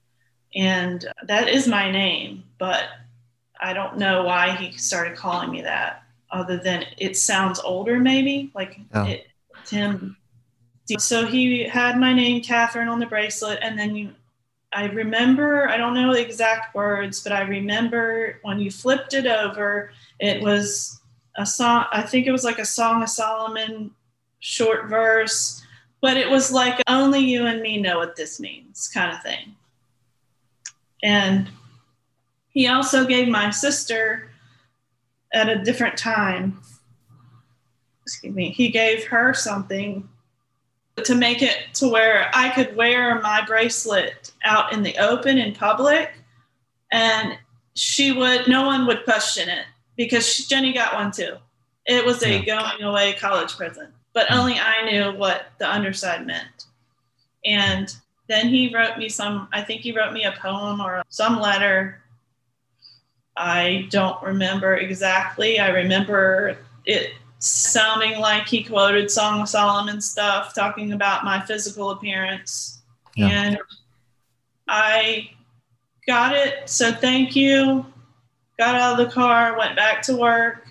And that is my name, but I don't know why he started calling me that, other than it sounds older maybe, like oh. it, Tim. So he had my name, Catherine, on the bracelet, and then you, I remember, I don't know the exact words, but I remember when you flipped it over, it was a song, I think it was like a Song of Solomon short verse, but it was like, only you and me know what this means kind of thing. And he also gave my sister at a different time, excuse me, he gave her something to make it to where I could wear my bracelet out in the open in public, and she would, no one would question it, because she, Jenny got one too. It was a yeah. going away college present, but only I knew what the underside meant. And then he wrote me some, I think he wrote me a poem or some letter. I don't remember exactly. I remember it sounding like he quoted Song of Solomon stuff, talking about my physical appearance. Yeah. And I got it, said thank you, got out of the car, went back to work.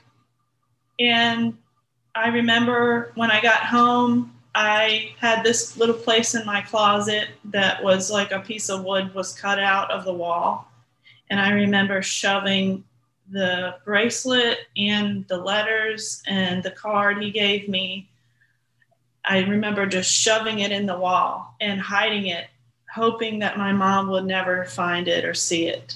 And I remember when I got home, I had this little place in my closet that was like a piece of wood was cut out of the wall. And I remember shoving the bracelet and the letters and the card he gave me. I remember just shoving it in the wall and hiding it, hoping that my mom would never find it or see it.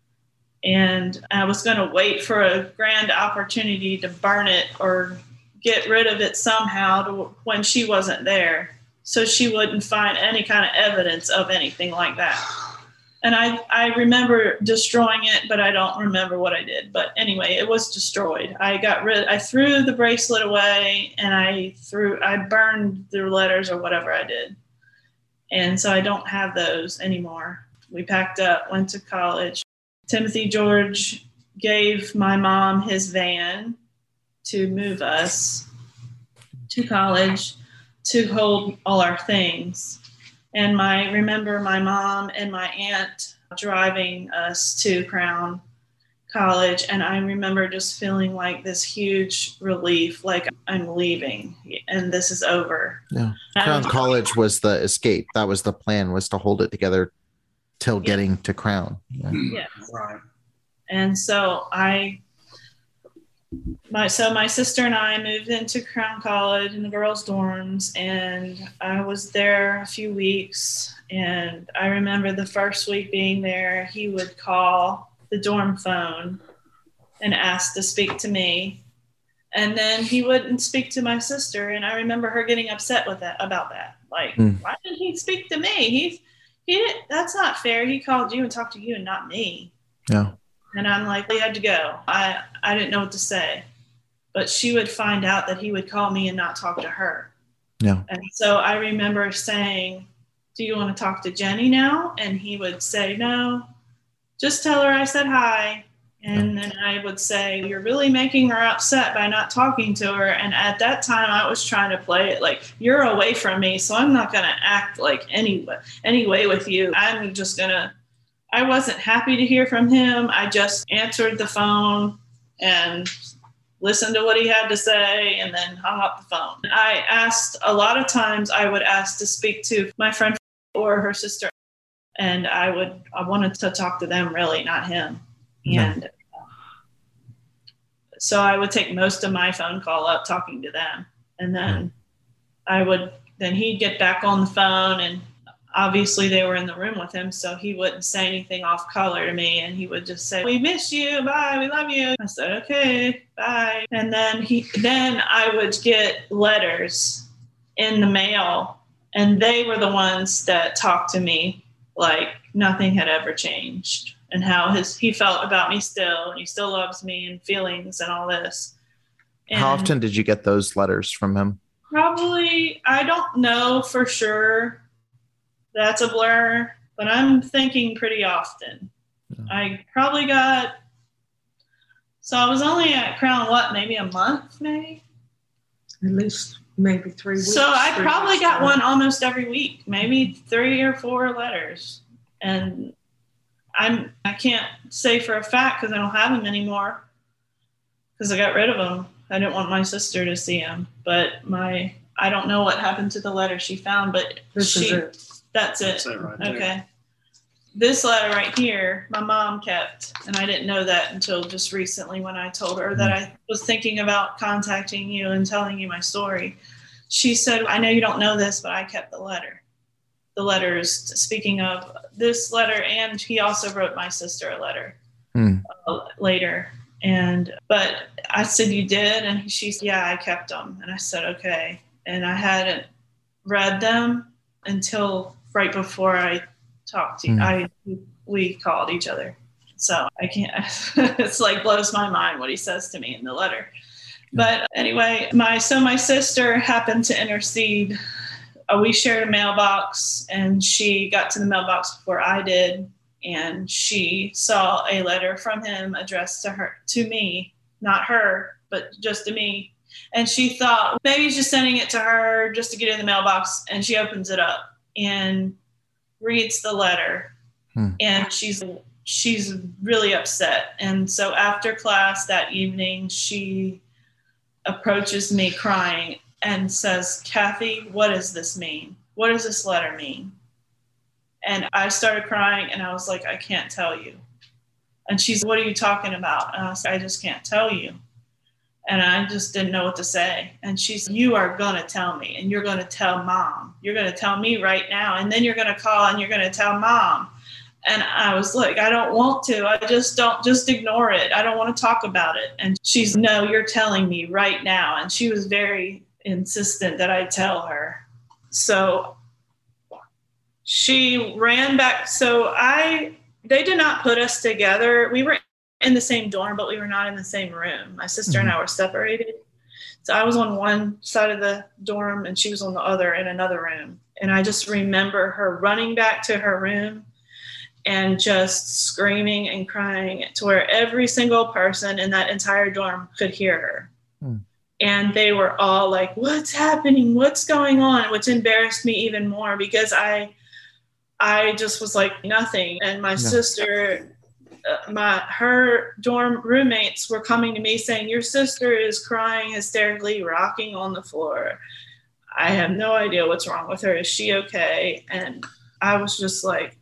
And I was going to wait for a grand opportunity to burn it or get rid of it somehow to, when she wasn't there, so she wouldn't find any kind of evidence of anything like that. And I, I remember destroying it, but I don't remember what I did. But anyway, it was destroyed. I got rid, I threw the bracelet away, and I threw, I burned the letters or whatever I did. And so I don't have those anymore. We packed up, went to college. Timothy George gave my mom his van to move us to college to hold all our things. And my remember my mom and my aunt driving us to Crown College, and I remember just feeling like this huge relief, like I'm leaving and this is over. Yeah, Crown was, College was the escape. That was the plan, was to hold it together till yeah. getting to Crown. Yeah. yeah. Right. And so I, my so my sister and I moved into Crown College in the girls' dorms, and I was there a few weeks. And I remember the first week being there, he would call the dorm phone and ask to speak to me, and then he wouldn't speak to my sister. And I remember her getting upset with that about that. Like, mm. why didn't he speak to me? He's he didn't. That's not fair. He called you and talked to you and not me. Yeah. And I'm like, we had to go. I, I didn't know what to say. But she would find out that he would call me and not talk to her. Yeah. And so I remember saying, do you want to talk to Jenny now? And he would say, no, just tell her I said hi. And yeah. then I would say, you're really making her upset by not talking to her. And at that time, I was trying to play it like, you're away from me, so I'm not going to act like any, any way with you. I'm just going to, I wasn't happy to hear from him. I just answered the phone and listened to what he had to say and then hung up the phone. I asked, a lot of times I would ask to speak to my friend or her sister. And I would, I wanted to talk to them really, not him. And uh, so I would take most of my phone call up talking to them. And then I would, then he'd get back on the phone, and obviously they were in the room with him, so he wouldn't say anything off color to me. And he would just say, we miss you. Bye. We love you. I said, okay, bye. And then he, then I would get letters in the mail, and they were the ones that talked to me like nothing had ever changed, and how his he felt about me still, and he still loves me, and feelings and all this. And how often did you get those letters from him? Probably, I don't know for sure. That's a blur, but I'm thinking pretty often. Yeah. I probably got, so I was only at Crown, what, maybe a month, maybe? At least maybe three weeks. So I probably got time. one almost every week, maybe three or four letters. And I'm, I can't say for a fact because I don't have them anymore because I got rid of them. I didn't want my sister to see them, but my, I don't know what happened to the letter she found, but this she, is it. That's it. That's it right there. Okay. This letter right here, my mom kept, and I didn't know that until just recently when I told her that I was thinking about contacting you and telling you my story. She said, I know you don't know this, but I kept the letter. The letters, speaking of this letter, and he also wrote my sister a letter hmm. uh, later. And, but I said, you did? And she said, yeah, I kept them. And I said, okay. And I hadn't read them until right before I talked to you. Mm. I, we called each other. So I can't, it's like blows my mind what he says to me in the letter. But anyway, my, so my sister happened to intercede. Uh, we shared a mailbox, and she got to the mailbox before I did. And she saw a letter from him addressed to her, to me, not her, but just to me. And she thought maybe he's just sending it to her just to get in the mailbox. And she opens it up and reads the letter. Hmm. And she's she's really upset. And so after class that evening, she approaches me crying and says, Kathy, what does this mean? What does this letter mean? And I started crying, and I was like, I can't tell you. And she's, what are you talking about? And I was like, I just can't tell you. And I just didn't know what to say. And she's, you are going to tell me, and you're going to tell Mom. You're going to tell me right now. And then you're going to call and you're going to tell Mom. And I was like, I don't want to. I just don't, just ignore it. I don't want to talk about it. And she's, no, you're telling me right now. And she was very insistent that I tell her. So she ran back. So I, they did not put us together. We were in the same dorm, but we were not in the same room. My sister mm-hmm. and I were separated. So I was on one side of the dorm and she was on the other in another room. And I just remember her running back to her room and just screaming and crying to where every single person in that entire dorm could hear her. Mm. And they were all like, what's happening? What's going on? Which embarrassed me even more because I, I just was like nothing. And my no. sister, uh, my, her dorm roommates were coming to me saying, your sister is crying hysterically, rocking on the floor. I have no idea what's wrong with her. Is she okay? And I was just like,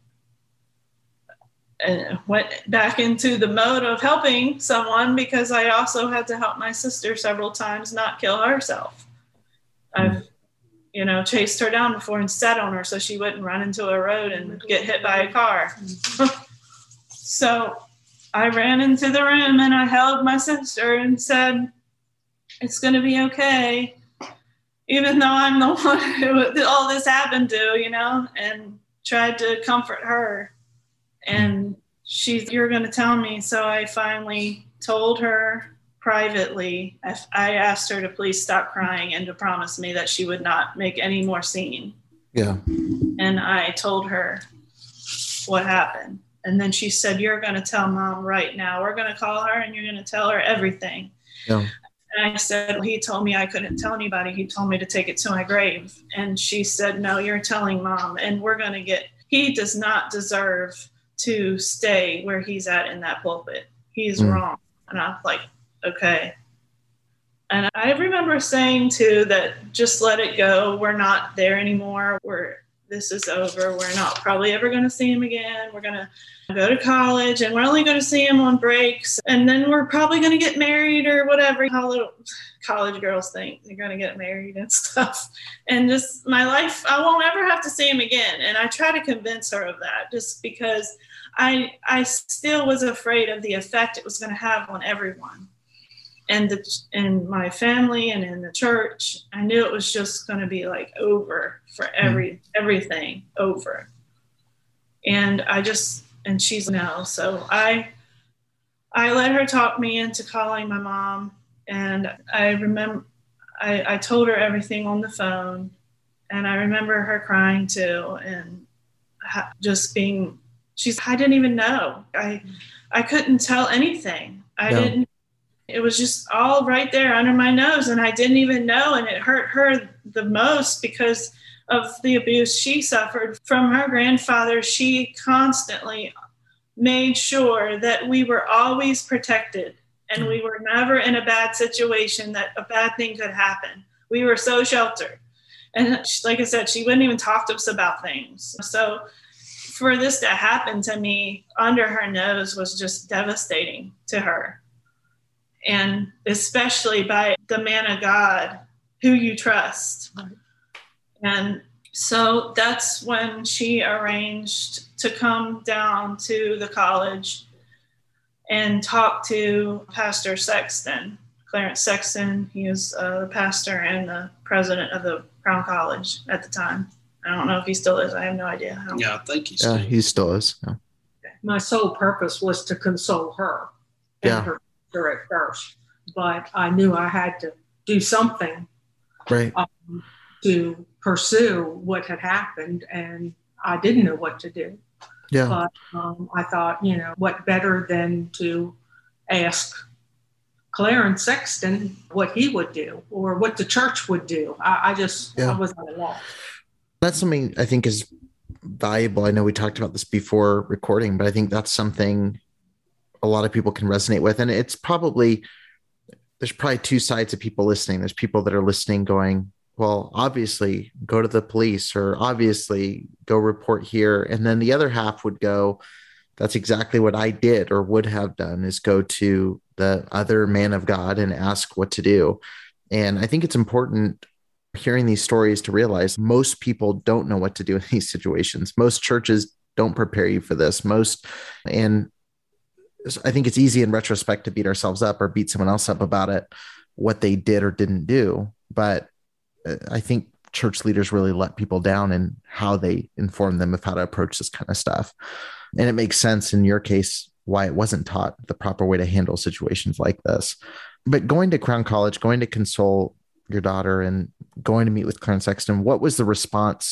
and went back into the mode of helping someone because I also had to help my sister several times not kill herself. I've, you know, chased her down before and sat on her so she wouldn't run into a road and get hit by a car. So I ran into the room and I held my sister and said, it's going to be okay. Even though I'm the one who all this happened to, you know, and tried to comfort her. And she's, you're going to tell me. So I finally told her privately, I asked her to please stop crying and to promise me that she would not make any more scene. Yeah. And I told her what happened. And then she said, you're going to tell Mom right now. We're going to call her and you're going to tell her everything. Yeah. And I said, well, he told me I couldn't tell anybody. He told me to take it to my grave. And she said, no, you're telling Mom. And we're going to get, he does not deserve to stay where he's at in that pulpit. He's mm. wrong. And I was like, okay. And I remember saying too that just let it go. We're not there anymore. We're, this is over. We're not probably ever going to see him again. We're going to go to college and we're only going to see him on breaks. And then we're probably going to get married or whatever. How little college girls think they're going to get married and stuff. And just my life, I won't ever have to see him again. And I try to convince her of that just because I, I still was afraid of the effect it was going to have on everyone. And the, in my family and in the church, I knew it was just going to be like over for every mm. everything over. And I just, and she's no. So I, I let her talk me into calling my mom. And I remember, I, I told her everything on the phone. And I remember her crying too. And just being, she's, I didn't even know. I, I couldn't tell anything. I no. didn't. It was just all right there under my nose and I didn't even know. And it hurt her the most because of the abuse she suffered from her grandfather. She constantly made sure that we were always protected and we were never in a bad situation that a bad thing could happen. We were so sheltered. And like I said, she wouldn't even talk to us about things. So for this to happen to me under her nose was just devastating to her. And especially by the man of God who you trust. And so that's when she arranged to come down to the college and talk to Pastor Sexton, Clarence Sexton. He was uh, the pastor and the president of the Crown College at the time. I don't know if he still is. I have no idea. I yeah, I think he's still yeah, he still is. Yeah. My sole purpose was to console her. Yeah. Her at first, but I knew I had to do something right. um, to pursue what had happened, and I didn't know what to do. Yeah. But um, I thought, you know, what better than to ask Clarence Sexton what he would do or what the church would do. I, I just yeah. I was at a loss. That's something I think is valuable. I know we talked about this before recording, but I think that's something a lot of people can resonate with. And it's probably, there's probably two sides of people listening. There's people that are listening going, well, obviously go to the police or obviously go report here. And then the other half would go, that's exactly what I did or would have done is go to the other man of God and ask what to do. And I think it's important hearing these stories to realize most people don't know what to do in these situations. Most churches don't prepare you for this. Most, and I think it's easy in retrospect to beat ourselves up or beat someone else up about it, what they did or didn't do. But I think church leaders really let people down in how they inform them of how to approach this kind of stuff. And it makes sense in your case why it wasn't taught the proper way to handle situations like this. But going to Crown College, going to console your daughter and going to meet with Clarence Sexton, what was the response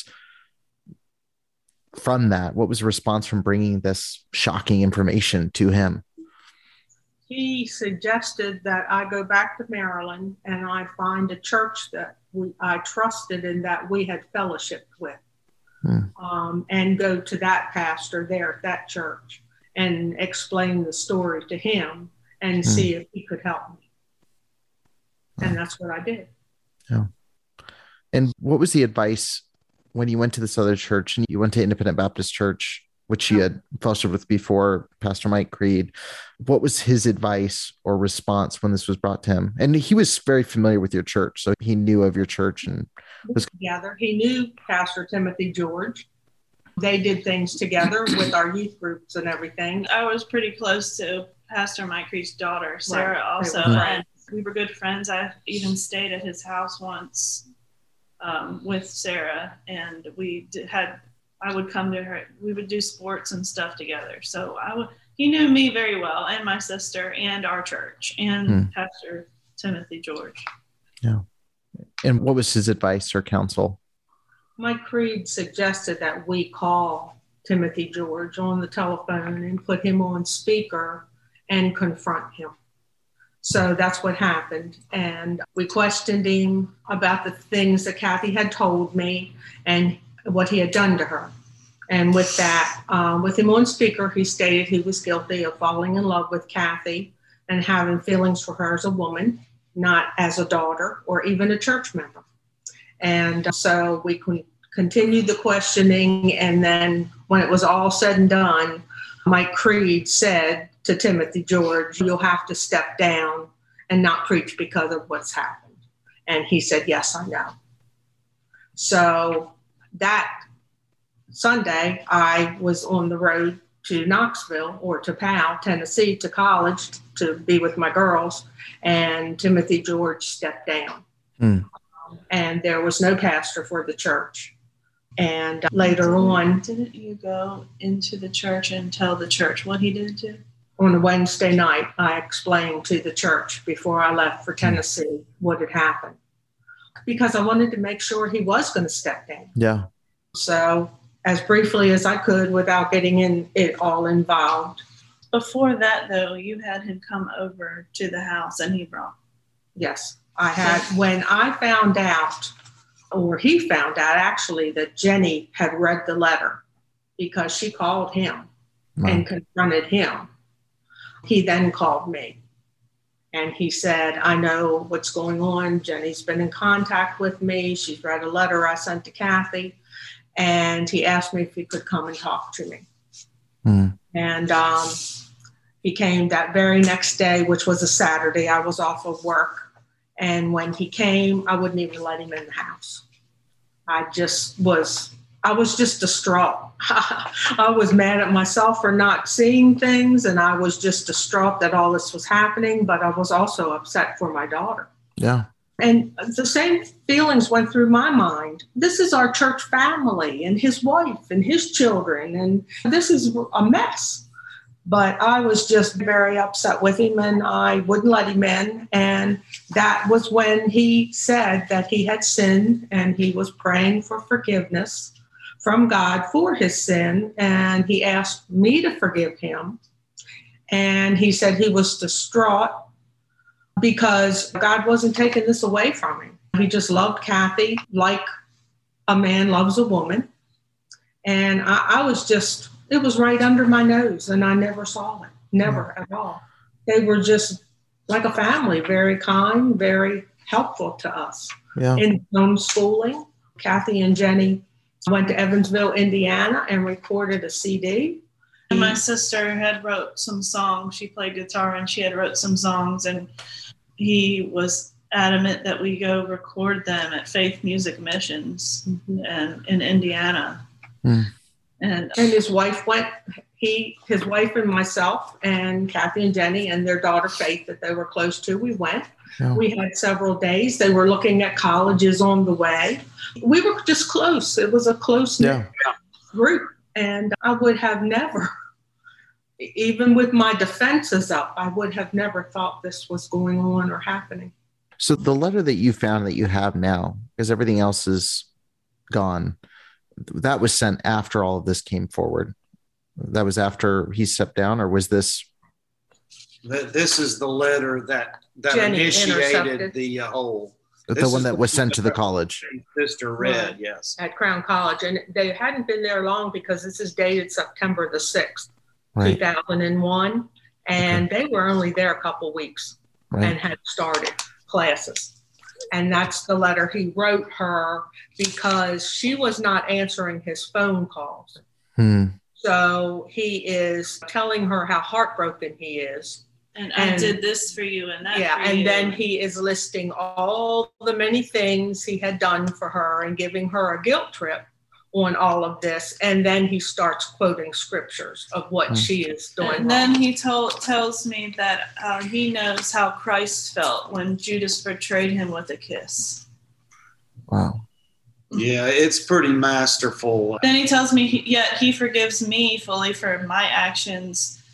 from that? What was the response from bringing this shocking information to him? He suggested that I go back to Maryland and I find a church that we, I trusted and that we had fellowshiped with, hmm. um, and go to that pastor there at that church and explain the story to him and hmm. see if he could help me. And hmm. that's what I did. Yeah. And what was the advice when you went to this other church and you went to Independent Baptist Church, which you had fellowship with before, Pastor Mike Creed? What was his advice or response when this was brought to him? And he was very familiar with your church, so he knew of your church and was together. He knew Pastor Timothy George. They did things together with our youth groups and everything. I was pretty close to Pastor Mike Creed's daughter, Sarah, right. also. Right. And we were good friends. I even stayed at his house once um, with Sarah, and we did, had. I would come to her. We would do sports and stuff together. So I would, He knew me very well, and my sister, and our church, and hmm. Pastor Timothy George. Yeah. And what was his advice or counsel? Mike Creed suggested that we call Timothy George on the telephone and put him on speaker and confront him. So that's what happened. And we questioned him about the things that Kathy had told me and what he had done to her. And with that, uh, with him on speaker, he stated he was guilty of falling in love with Kathy and having feelings for her as a woman, not as a daughter or even a church member. And so we con- continued the questioning. And then when it was all said and done, Mike Creed said to Timothy George, "You'll have to step down and not preach because of what's happened." And he said, "Yes, I know." So that Sunday, I was on the road to Knoxville or to Powell, Tennessee, to college to be with my girls, and Timothy George stepped down. Mm. Um, and there was no pastor for the church. And uh, later didn't, on... Didn't you go into the church and tell the church what he did to? On a Wednesday night, I explained to the church before I left for Tennessee what had happened, because I wanted to make sure he was going to step down. Yeah. So as briefly as I could without getting in it all involved. Before that, though, you had him come over to the house and he brought. Yes, I had. When I found out, or he found out actually, that Jenny had read the letter because she called him wow. and confronted him. He then called me and he said, "I know what's going on. Jenny's been in contact with me. She's read a letter I sent to Kathy." And he asked me if he could come and talk to me. Mm. And um, he came that very next day, which was a Saturday. I was off of work. And when he came, I wouldn't even let him in the house. I just was, I was just distraught. I was mad at myself for not seeing things. And I was just distraught that all this was happening. But I was also upset for my daughter. Yeah. And the same feelings went through my mind. This is our church family and his wife and his children, and this is a mess. But I was just very upset with him, and I wouldn't let him in. And that was when he said that he had sinned, and he was praying for forgiveness from God for his sin. And he asked me to forgive him. And he said he was distraught because God wasn't taking this away from him. He just loved Kathy like a man loves a woman. And I, I was just, it was right under my nose, and I never saw it, never at all. They were just like a family, very kind, very helpful to us. Yeah. In homeschooling, Kathy and Jenny went to Evansville, Indiana, and recorded a C D. And my sister had wrote some songs. She played guitar, and she had wrote some songs, and he was adamant that we go record them at Faith Music Missions mm-hmm. and in Indiana. Mm. And, and his wife went, he, his wife and myself and Kathy and Jenny and their daughter Faith that they were close to, we went. Yeah. We had several days. They were looking at colleges on the way. We were just close. It was a close yeah. group. And I would have never, even with my defenses up, I would have never thought this was going on or happening. So the letter that you found that you have now, because everything else is gone, that was sent after all of this came forward. That was after he stepped down, or was this? This is the letter that, that Jenny initiated the uh, whole. The one that was sent to the college. Sister read, right. Yes. At Crown College. And they hadn't been there long because this is dated September the sixth. Right. two thousand one, and okay. They were only there a couple weeks right. and had started classes. And that's the letter he wrote her because she was not answering his phone calls. Hmm. So he is telling her how heartbroken he is. And, and I did this for you and that yeah, for and you. Then he is listing all the many things he had done for her and giving her a guilt trip on all of this, and then he starts quoting scriptures of what mm. she is doing. And wrong. Then he told tells me that uh, he knows how Christ felt when Judas betrayed him with a kiss. Wow. Yeah, it's pretty masterful. Then he tells me, he, yet he forgives me fully for my actions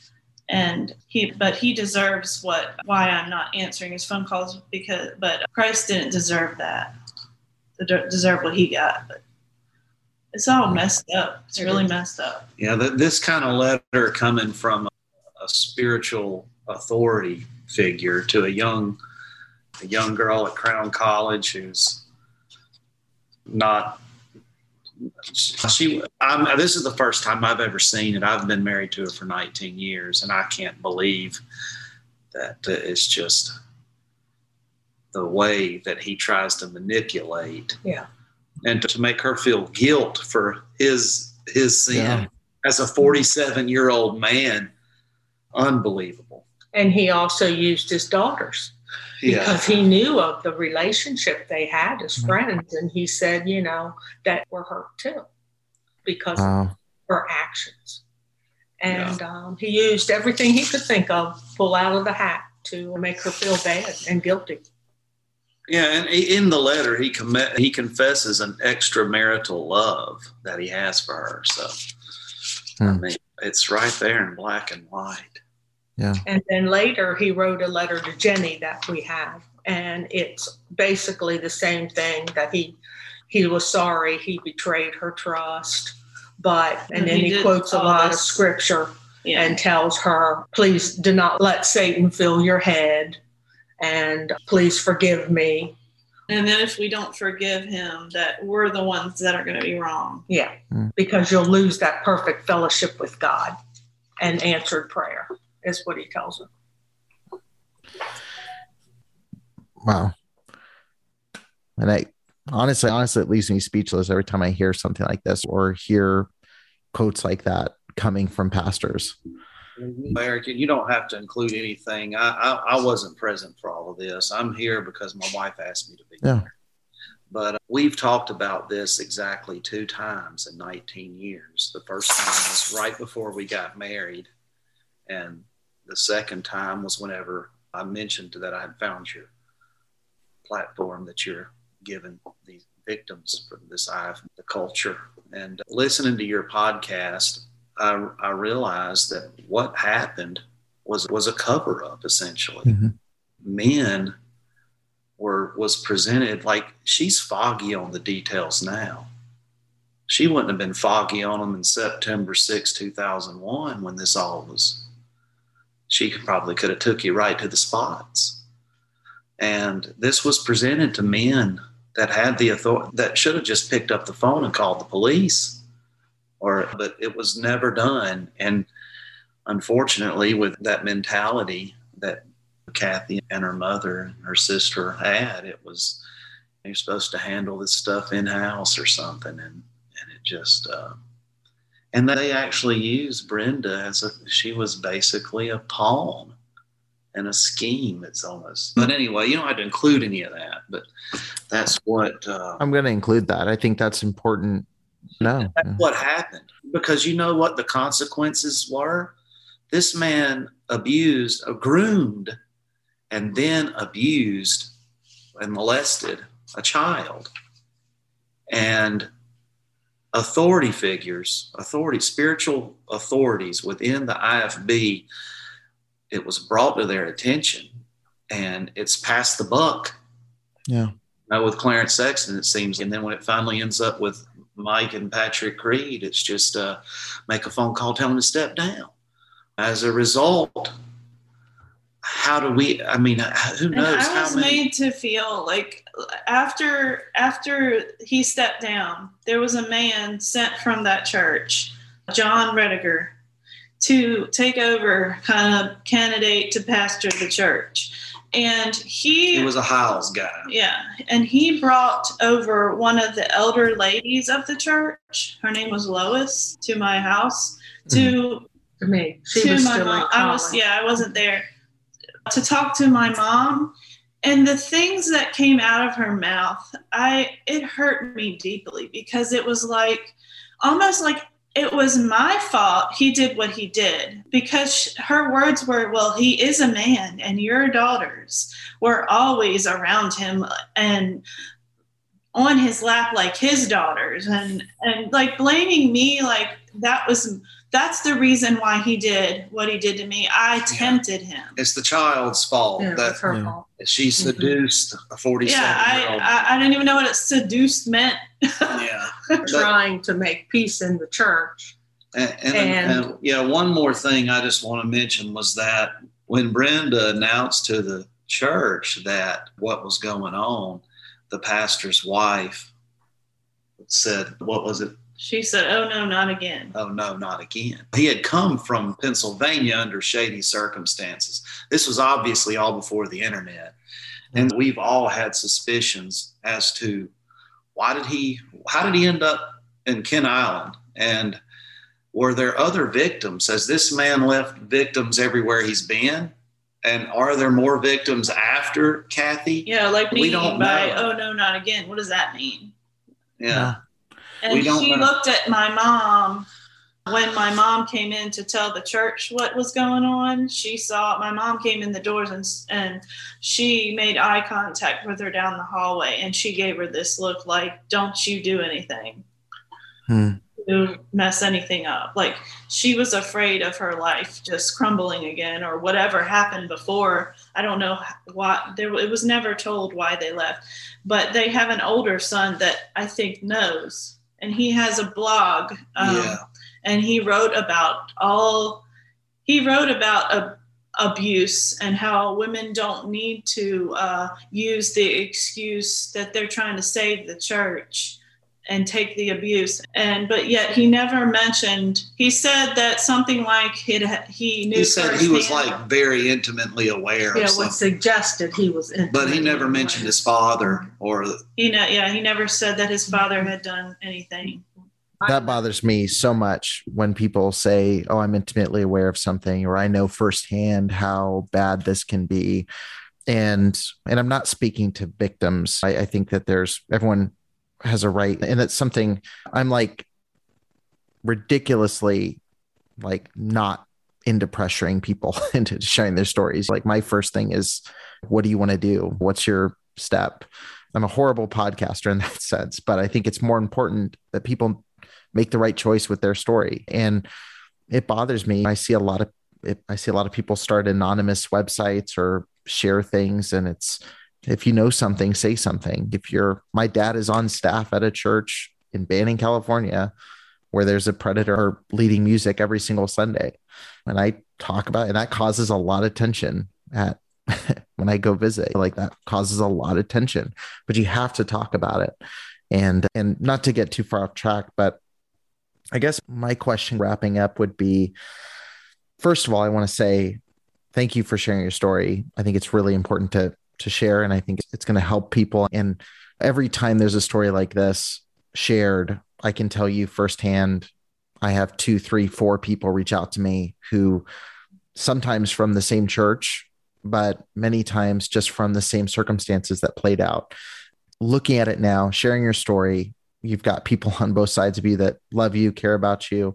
And he, but he deserves what, why I'm not answering his phone calls because, but Christ didn't deserve that, deserve what he got. But it's all messed up. It's really messed up. Yeah. The, this kind of letter coming from a, a spiritual authority figure to a young, a young girl at Crown College who's not, She, I'm, this is the first time I've ever seen it. I've been married to her for nineteen years, and I can't believe that uh, it's just the way that he tries to manipulate, yeah, and to, to make her feel guilt for his his sin yeah. as a forty-seven-year-old man. Unbelievable. And he also used his daughters. Because Yeah. he knew of the relationship they had as friends. And he said, you know, that were hurt too because Wow. of her actions. And yeah. um, he used everything he could think of, pull out of the hat to make her feel bad and guilty. Yeah, and in the letter, he com- he confesses an extramarital love that he has for her. So, hmm. I mean, it's right there in black and white. Yeah. And then later he wrote a letter to Jenny that we have. And it's basically the same thing, that he he was sorry he betrayed her trust. But, and, and then he, he quotes a lot this. of scripture yeah. and tells her, please do not let Satan fill your head, and please forgive me. And then if we don't forgive him, that we're the ones that are going to be wrong. Yeah, mm. because you'll lose that perfect fellowship with God and answered prayer. Is what he tells her. Wow. And I honestly, honestly, it leaves me speechless every time I hear something like this or hear quotes like that coming from pastors. Eric, you don't have to include anything. I, I, I wasn't present for all of this. I'm here because my wife asked me to be yeah. here. But uh, we've talked about this exactly two times in nineteen years. The first time was right before we got married. And the second time was whenever I mentioned that I had found your platform that you're giving these victims from this eye of the culture. And listening to your podcast, I, I realized that what happened was was a cover-up, essentially. Mm-hmm. Men were was presented like she's foggy on the details now. She wouldn't have been foggy on them in September sixth, two thousand one when this all was. She probably could have took you right to the spots. And this was presented to men that had the authority, that should have just picked up the phone and called the police. Or, but it was never done. And unfortunately, with that mentality that Kathy and her mother and her sister had, it was, you're supposed to handle this stuff in-house or something. And, and it just... Uh, And they actually used Brenda as a, she was basically a pawn and a scheme. It's almost, but anyway, you don't have to include any of that, but that's what. Uh, I'm going to include that. I think that's important. No. That's what happened, because you know what the consequences were? This man abused, uh, groomed, and then abused and molested a child. And authority figures, authority, spiritual authorities within the I F B, it was brought to their attention, and it's passed the buck. Yeah. Now with Clarence Sexton, it seems, and then when it finally ends up with Mike and Patrick Reed, it's just uh, make a phone call, tell him to step down. As a result, how do we, I mean, who knows? And I was how many... made to feel like after after he stepped down, there was a man sent from that church, John Rediger, to take over, kind of candidate to pastor the church. And he, he was a Hiles guy. Yeah. And he brought over one of the elder ladies of the church. Her name was Lois, to my house, to, mm-hmm. to me. She to was my still mom. in I was, yeah, I wasn't there. To talk to my mom, and the things that came out of her mouth, I it hurt me deeply, because it was like almost like it was my fault he did what he did, because her words were, well, he is a man and your daughters were always around him and on his lap like his daughters, and and like blaming me like that was that's the reason why he did what he did to me. I tempted yeah. him. It's the child's fault. Yeah, that her yeah. fault. She seduced mm-hmm. a forty-seven yeah, year old. I, I I didn't even know what it seduced meant. yeah, trying to make peace in the church. And, and, and, and yeah, one more thing I just want to mention was that when Brenda announced to the church that what was going on, the pastor's wife said, what was it? She said, oh, no, not again. Oh, no, not again. He had come from Pennsylvania under shady circumstances. This was obviously all before the internet. And we've all had suspicions as to why did he, how did he end up in Kent Island? And were there other victims? Has this man left victims everywhere he's been? And are there more victims after Kathy? Yeah, like we don't by, know. oh, no, not again. What does that mean? Yeah. And we don't she know. looked at my mom when my mom came in to tell the church what was going on. She saw my mom came in the doors and and she made eye contact with her down the hallway, and she gave her this look like, don't you do anything hmm. to mess anything up. Like she was afraid of her life just crumbling again, or whatever happened before. I don't know why. There, it was never told why they left, but they have an older son that I think knows. And he has a blog, um, yeah. and he wrote about all, he wrote about uh, abuse and how women don't need to uh, use the excuse that they're trying to save the church and take the abuse. And, but yet he never mentioned, he said that something like it, he knew. He said he was like very intimately aware yeah, of something. Was suggested he was But he never mentioned his father or. He know, yeah, he never said that his father had done anything. That bothers me so much when people say, oh, I'm intimately aware of something, or I know firsthand how bad this can be. And, and I'm not speaking to victims. I, I think that there's everyone has a right. And it's something I'm like ridiculously like not into pressuring people into sharing their stories. Like my first thing is, what do you want to do? What's your step? I'm a horrible podcaster in that sense, but I think it's more important that people make the right choice with their story. And it bothers me. I see a lot of, it, I see a lot of people start anonymous websites or share things, and it's, if you know something, say something. If you're, my dad is on staff at a church in Banning, California, where there's a predator leading music every single Sunday. And I talk about it, and that causes a lot of tension at when I go visit. Like that causes a lot of tension, but you have to talk about it. And, and not to get too far off track, but I guess my question wrapping up would be, first of all, I want to say thank you for sharing your story. I think it's really important to to share. And I think it's going to help people. And every time there's a story like this shared, I can tell you firsthand, I have two, three, four people reach out to me who sometimes from the same church, but many times just from the same circumstances that played out. Looking at it now, sharing your story, you've got people on both sides of you that love you, care about you.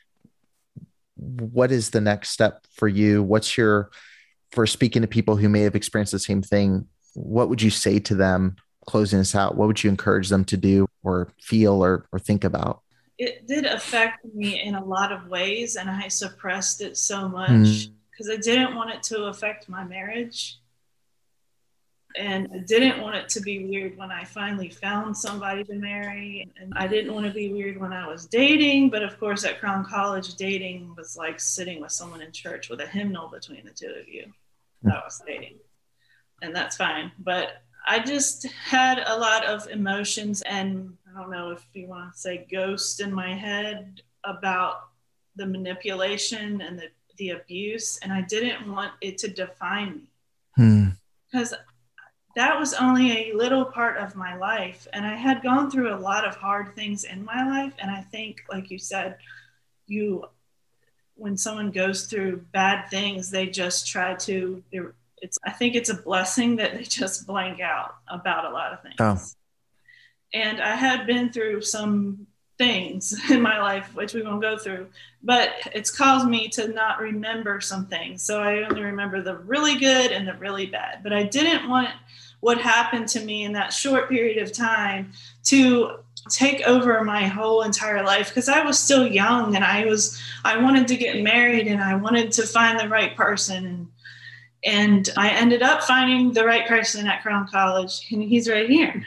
What is the next step for you? What's your, for speaking to people who may have experienced the same thing, what would you say to them closing this out? What would you encourage them to do or feel or, or think about? It did affect me in a lot of ways, and I suppressed it so much because mm. I didn't want it to affect my marriage. And I didn't want it to be weird when I finally found somebody to marry. And I didn't want to be weird when I was dating. But of course, at Crown College, dating was like sitting with someone in church with a hymnal between the two of you. That was dating. And that's fine. But I just had a lot of emotions, and I don't know if you want to say ghost in my head about the manipulation and the, the abuse. And I didn't want it to define me. Hmm. Because that was only a little part of my life. And I had gone through a lot of hard things in my life. And I think, like you said, you, when someone goes through bad things, they just try to, it's, I think it's a blessing that they just blank out about a lot of things. Oh. And I had been through some things in my life, which we won't go through, but it's caused me to not remember some things. So I only remember the really good and the really bad, but I didn't want what happened to me in that short period of time to take over my whole entire life, because I was still young and I was I wanted to get married and I wanted to find the right person, and and I ended up finding the right person at Crown College, and he's right here.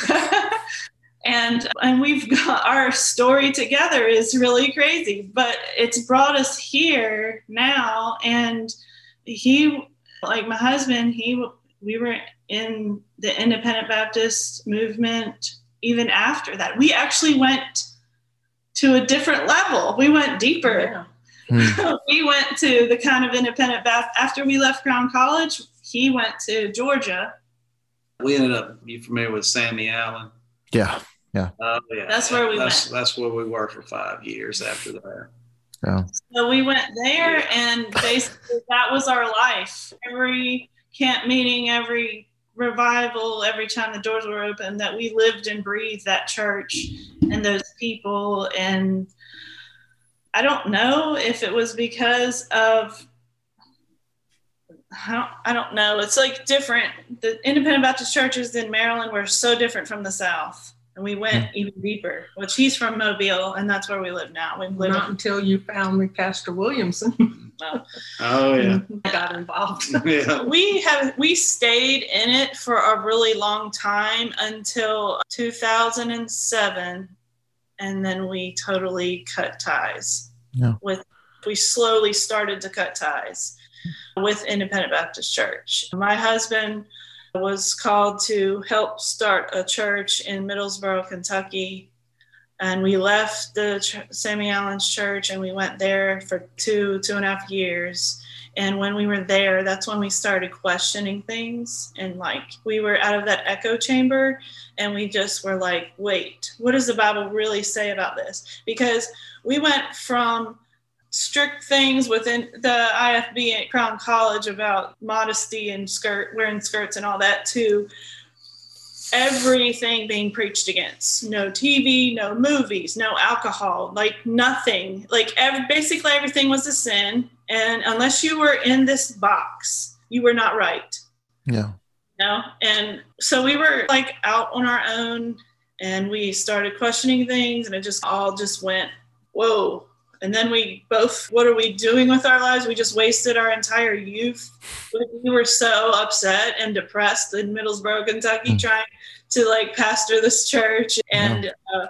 and and we've got our story together is really crazy, but it's brought us here now. And he, like my husband, he we were in the Independent Baptist movement. Even after that, we actually went to a different level. We went deeper. Yeah. Mm. We went to the kind of Independent Baptist. After we left Crown College, he went to Georgia. We ended up, you familiar with Sammy Allen? Yeah. Yeah. Uh, yeah. That's where we that's, went. That's where we were for five years after that. Yeah. So we went there, and basically that was our life. Every camp meeting, every revival, every time the doors were open, that we lived and breathed that church and those people. And I don't know if it was because of, I don't, I don't know. It's like different. The Independent Baptist churches in Maryland were so different from the South. And we went even deeper, which he's from Mobile, and that's where we live now. We live Not in, until you found me, Pastor Williamson. well, oh, yeah. I got involved. yeah. We have we stayed in it for a really long time until two thousand seven, and then we totally cut ties. Yeah. With we slowly started to cut ties with Independent Baptist Church. My husband was called to help start a church in Middlesboro, Kentucky. And we left the Ch- Sammy Allen's church, and we went there for two, two and a half years. And when we were there, that's when we started questioning things. And like, we were out of that echo chamber, and we just were like, wait, what does the Bible really say about this? Because we went from strict things within the I F B at Crown College about modesty and skirt, wearing skirts and all that, to everything being preached against. No T V, no movies, no alcohol, like nothing. Like every, basically everything was a sin. And unless you were in this box, you were not right. Yeah. You know? And so we were like out on our own, and we started questioning things, and it just all just went, whoa. And then we both, what are we doing with our lives? We just wasted our entire youth. We were so upset and depressed in Middlesboro, Kentucky, mm. trying to like pastor this church. And yeah. uh,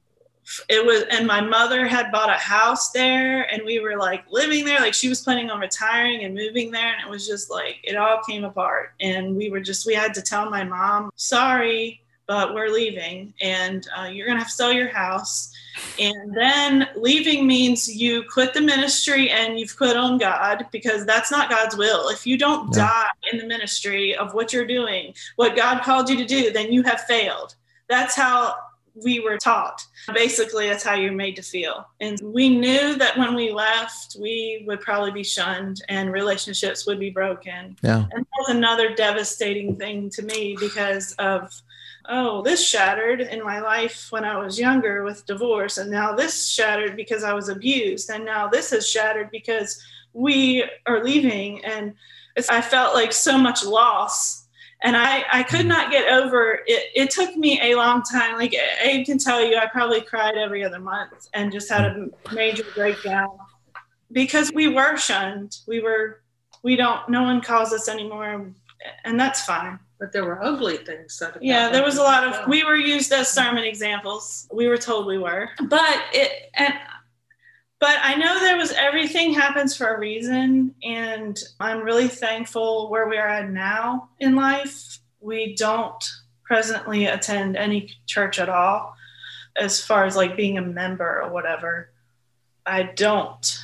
it was, and my mother had bought a house there, and we were like living there. Like she was planning on retiring and moving there. And it was just like, it all came apart. And we were just, we had to tell my mom, sorry, but we're leaving, and uh, you're going to have to sell your house. And then leaving means you quit the ministry and you've quit on God, because that's not God's will. If you don't yeah. die in the ministry of what you're doing, what God called you to do, then you have failed. That's how we were taught. Basically, that's how you're made to feel. And we knew that when we left, we would probably be shunned and relationships would be broken. Yeah. And that was another devastating thing to me, because of oh, this shattered in my life when I was younger with divorce. And now this shattered because I was abused. And now this has shattered because we are leaving. And it's, I felt like so much loss. And I, I could not get over it. It took me a long time. Like Abe can tell you, I probably cried every other month and just had a major breakdown, because we were shunned. We were, we don't, no one calls us anymore. And that's fine. But there were ugly things said about yeah, there was a lot of, we were used as sermon examples. We were told we were. But it, and, but I know there was, everything happens for a reason. And I'm really thankful where we are at now in life. We don't presently attend any church at all, as far as like being a member or whatever. I don't.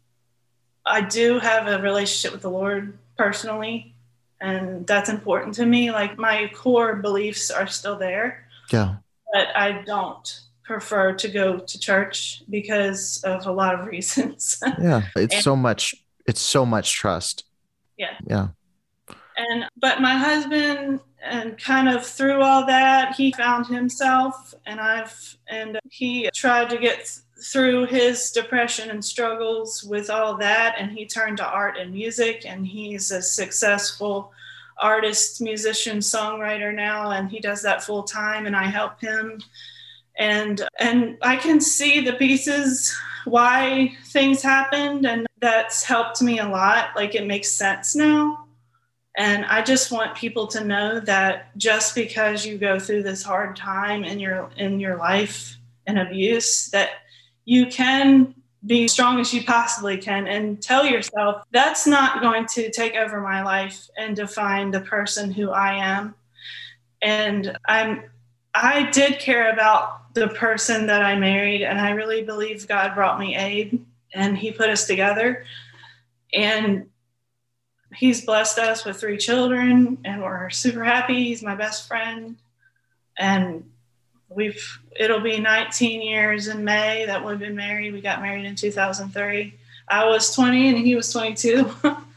I do have a relationship with the Lord personally. And that's important to me. Like my core beliefs are still there. Yeah. But I don't prefer to go to church because of a lot of reasons. Yeah. It's and, so much, it's so much trust. Yeah. Yeah. And, but my husband, and kind of through all that, he found himself, and I've, and he tried to get th- through his depression and struggles with all that. And he turned to art and music, and he's a successful artist, musician, songwriter now, and he does that full time, and I help him. And and I can see the pieces, why things happened, and that's helped me a lot. Like, it makes sense now. And I just want people to know that just because you go through this hard time in your in your life and abuse, that you can be as strong as you possibly can, and tell yourself that's not going to take over my life and define the person who I am. And I'm I did care about the person that I married, and I really believe God brought me Abe, and he put us together, and he's blessed us with three children, and we're super happy. He's my best friend, and we've it'll be nineteen years in May that we've been married. We got married in two thousand three. I was twenty and he was twenty-two.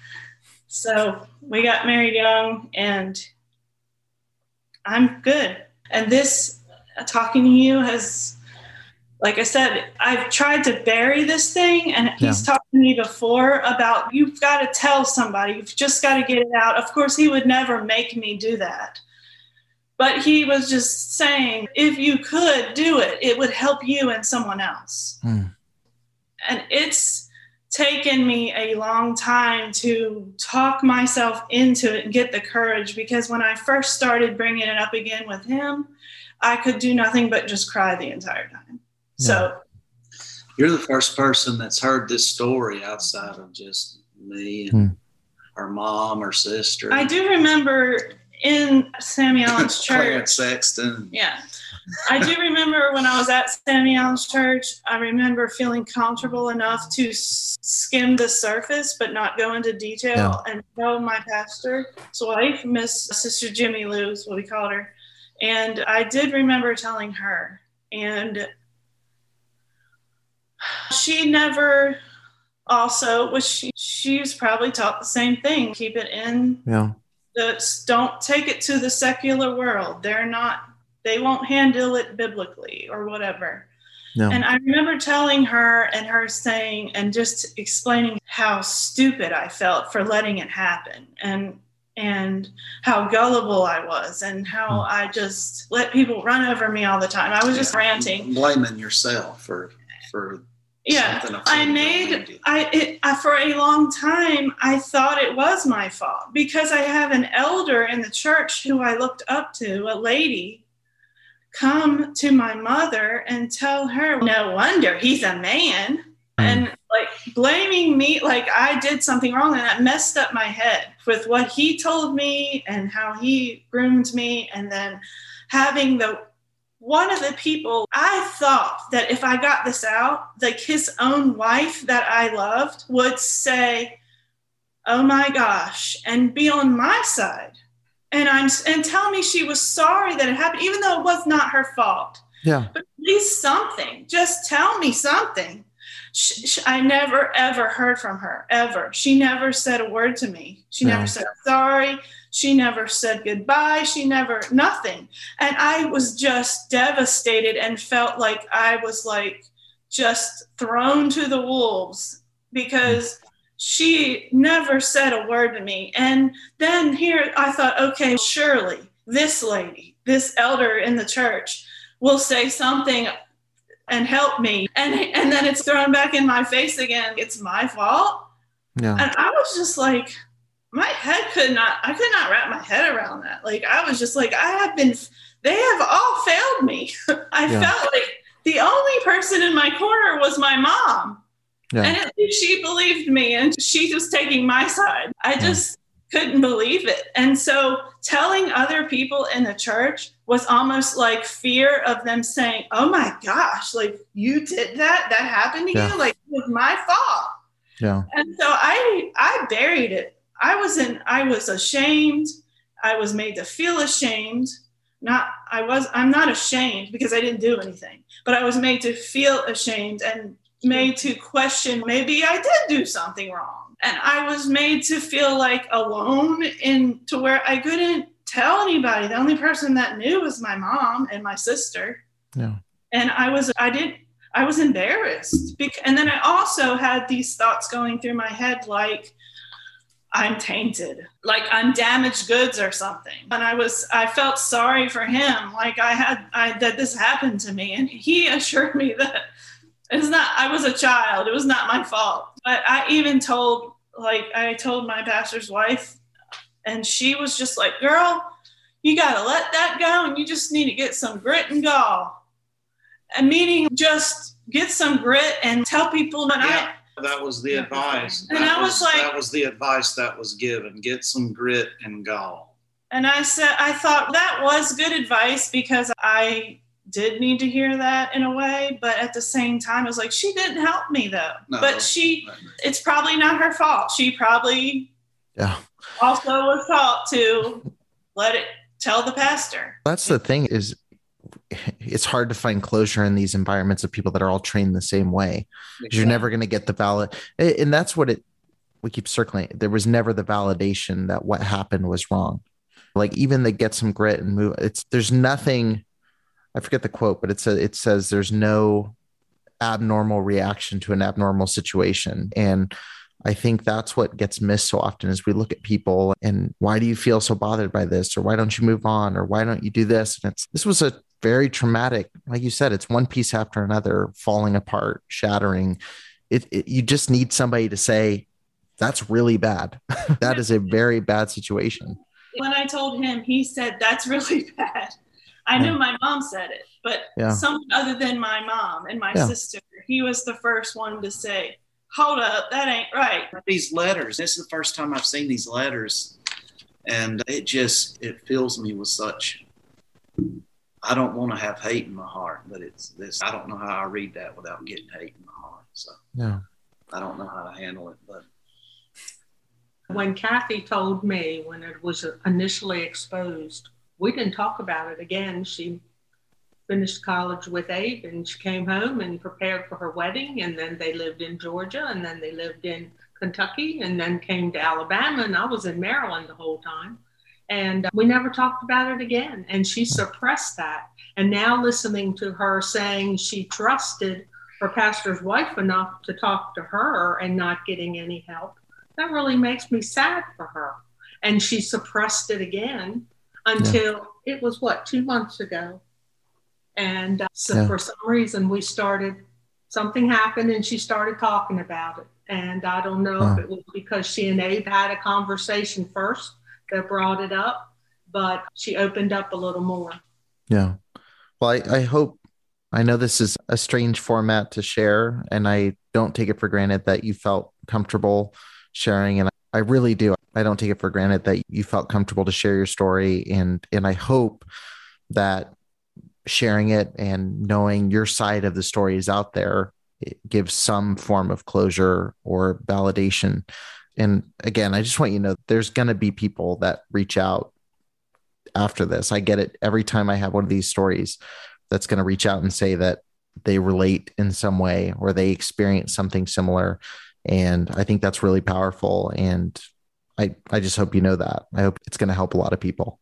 So we got married young, and I'm good. And this talking to you has, like I said, I've tried to bury this thing, and he's yeah. talked to me before about, you've got to tell somebody, you've just got to get it out. Of course, he would never make me do that. But he was just saying, if you could do it, it would help you and someone else. Mm. And it's taken me a long time to talk myself into it and get the courage, because when I first started bringing it up again with him, I could do nothing but just cry the entire time. Yeah. So you're the first person that's heard this story outside of just me and mm. our mom or sister. I do remember in Sammy Allen's church. Clarence Sexton. Yeah. I do remember when I was at Sammy Allen's church, I remember feeling comfortable enough to skim the surface, but not go into detail, yeah. and tell my pastor's wife, Miss Sister Jimmy Lou is what we called her. And I did remember telling her, and she never also was, she, she was probably taught the same thing. Keep it in. Yeah. The, don't take it to the secular world. They're not, they won't handle it biblically or whatever. No. And I remember telling her, and her saying, and just explaining how stupid I felt for letting it happen, and and how gullible I was, and how mm. I just let people run over me all the time. I was just yeah. ranting. Blaming yourself for, for yeah. something. I made, I, it, I, for a long time, I thought it was my fault, because I have an elder in the church who I looked up to, a lady, come to my mother and tell her, no wonder he's a man. And like blaming me, like I did something wrong, and that messed up my head with what he told me and how he groomed me. And then having the, one of the people, I thought that if I got this out, like his own wife that I loved would say, oh my gosh, and be on my side. And I'm and tell me she was sorry that it happened, even though it was not her fault. Yeah. But at least something. Just tell me something. She, she, I never, ever heard from her, ever. She never said a word to me. She yeah. never said sorry. She never said goodbye. She never, nothing. And I was just devastated and felt like I was like just thrown to the wolves, because she never said a word to me. And then here I thought, okay, surely this lady, this elder in the church will say something and help me. And and then it's thrown back in my face again. It's my fault. Yeah. And I was just like, my head could not, I could not wrap my head around that. Like, I was just like, I have been, they have all failed me. I yeah. felt like the only person in my corner was my mom. Yeah. And at least she believed me, and she was taking my side. I just yeah. couldn't believe it. And so telling other people in the church was almost like fear of them saying, oh my gosh, like you did that? That happened to yeah. you? Like, it was my fault. Yeah. And so I I buried it. I wasn't, I was ashamed. I was made to feel ashamed. Not, I was, I'm not ashamed because I didn't do anything, but I was made to feel ashamed and made to question, maybe I did do something wrong. And I was made to feel like alone, in to where I couldn't tell anybody. The only person that knew was my mom and my sister. Yeah. And I was, I didn't, I was embarrassed. And then I also had these thoughts going through my head, like, I'm tainted, like I'm damaged goods or something. And I was, I felt sorry for him. Like I had, I, that this happened to me. And he assured me that it's not, I was a child. It was not my fault. But I even told, like, I told my pastor's wife, and she was just like, girl, you got to let that go. And you just need to get some grit and gall. And meaning just get some grit and tell people that yeah. I, That was the advice. And that I was, was like, that was the advice that was given. Get some grit and gall. And I said, I thought that was good advice because I did need to hear that in a way. But at the same time, I was like, she didn't help me though. No, but she, it's probably not her fault. She probably yeah. also was taught to let it tell the pastor. That's the thing is, it's hard to find closure in these environments of people that are all trained the same way. Exactly. You're never going to get the valid. And that's what it, we keep circling. There was never the validation that what happened was wrong. Like even the get some grit and move. It's, there's nothing, I forget the quote, but it's a, it says there's no abnormal reaction to an abnormal situation. And I think that's what gets missed so often is we look at people and why do you feel so bothered by this? Or why don't you move on? Or why don't you do this? And it's, this was a very traumatic, like you said, it's one piece after another, falling apart, shattering. It, it you just need somebody to say, that's really bad. That is a very bad situation. When I told him, he said, that's really bad. I yeah. knew my mom said it, but yeah. someone other than my mom and my yeah. sister, he was the first one to say, hold up, that ain't right. These letters, this is the first time I've seen these letters. And it just, it fills me with such, I don't want to have hate in my heart, but it's this, I don't know how I read that without getting hate in my heart. So yeah. I don't know how to handle it. But when Kathy told me when it was initially exposed, we didn't talk about it again. She finished college with Abe and she came home and prepared for her wedding. And then they lived in Georgia and then they lived in Kentucky and then came to Alabama. And I was in Maryland the whole time. And we never talked about it again. And she suppressed that. And now listening to her saying she trusted her pastor's wife enough to talk to her and not getting any help, that really makes me sad for her. And she suppressed it again until yeah. it was, what, two months ago. And uh, so yeah. for some reason we started, something happened and she started talking about it. And I don't know huh. if it was because she and Abe had a conversation first that brought it up, but she opened up a little more. Yeah. Well, I, I hope, I know this is a strange format to share, and I don't take it for granted that you felt comfortable sharing. And I really do. I don't take it for granted that you felt comfortable to share your story. And, and I hope that sharing it and knowing your side of the story is out there, it gives some form of closure or validation. And again, I just want you to know there's going to be people that reach out after this. I get it every time I have one of these stories that's going to reach out and say that they relate in some way or they experience something similar. And I think that's really powerful. And I, I just hope you know that. I hope it's going to help a lot of people.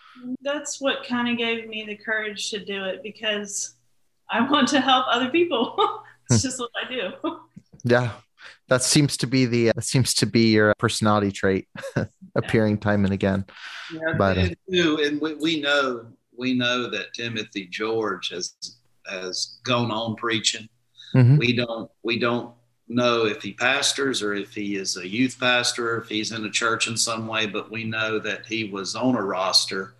That's what kind of gave me the courage to do it, because I want to help other people. It's just what I do. Yeah. That seems to be the uh, seems to be your personality trait, appearing time and again. Yeah, but uh, too, and we, we know we know that Timothy George has has gone on preaching. Mm-hmm. We don't we don't know if he pastors or if he is a youth pastor, if he's in a church in some way, but we know that he was on a roster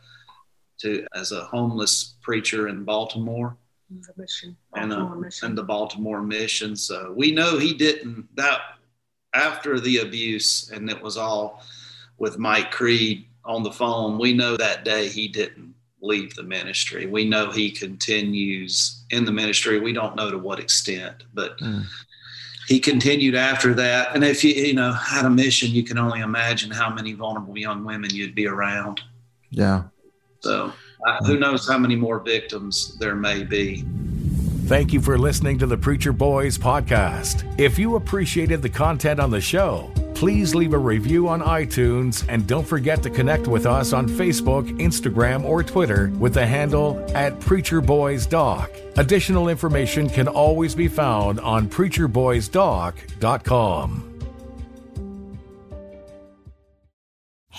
to as a homeless preacher in Baltimore. The mission, and, uh, mission. and the Baltimore mission. So we know he didn't, that after the abuse, and it was all with Mike Creed on the phone, we know that day he didn't leave the ministry. We know he continues in the ministry. We don't know to what extent, but mm. he continued after that. And if you, you know, had a mission, you can only imagine how many vulnerable young women you'd be around. Yeah. So uh, who knows how many more victims there may be. Thank you for listening to the Preacher Boys podcast. If you appreciated the content on the show, please leave a review on iTunes and don't forget to connect with us on Facebook, Instagram, or Twitter with the handle at Preacher Boys Doc. Additional information can always be found on preacher boys doc dot com.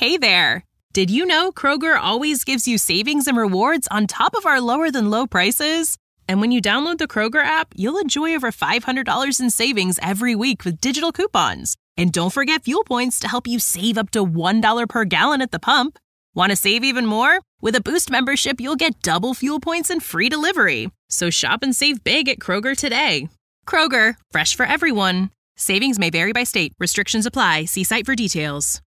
Hey there! Did you know Kroger always gives you savings and rewards on top of our lower than low prices? And when you download the Kroger app, you'll enjoy over five hundred dollars in savings every week with digital coupons. And don't forget fuel points to help you save up to one dollar per gallon at the pump. Want to save even more? With a Boost membership, you'll get double fuel points and free delivery. So shop and save big at Kroger today. Kroger, fresh for everyone. Savings may vary by state. Restrictions apply. See site for details.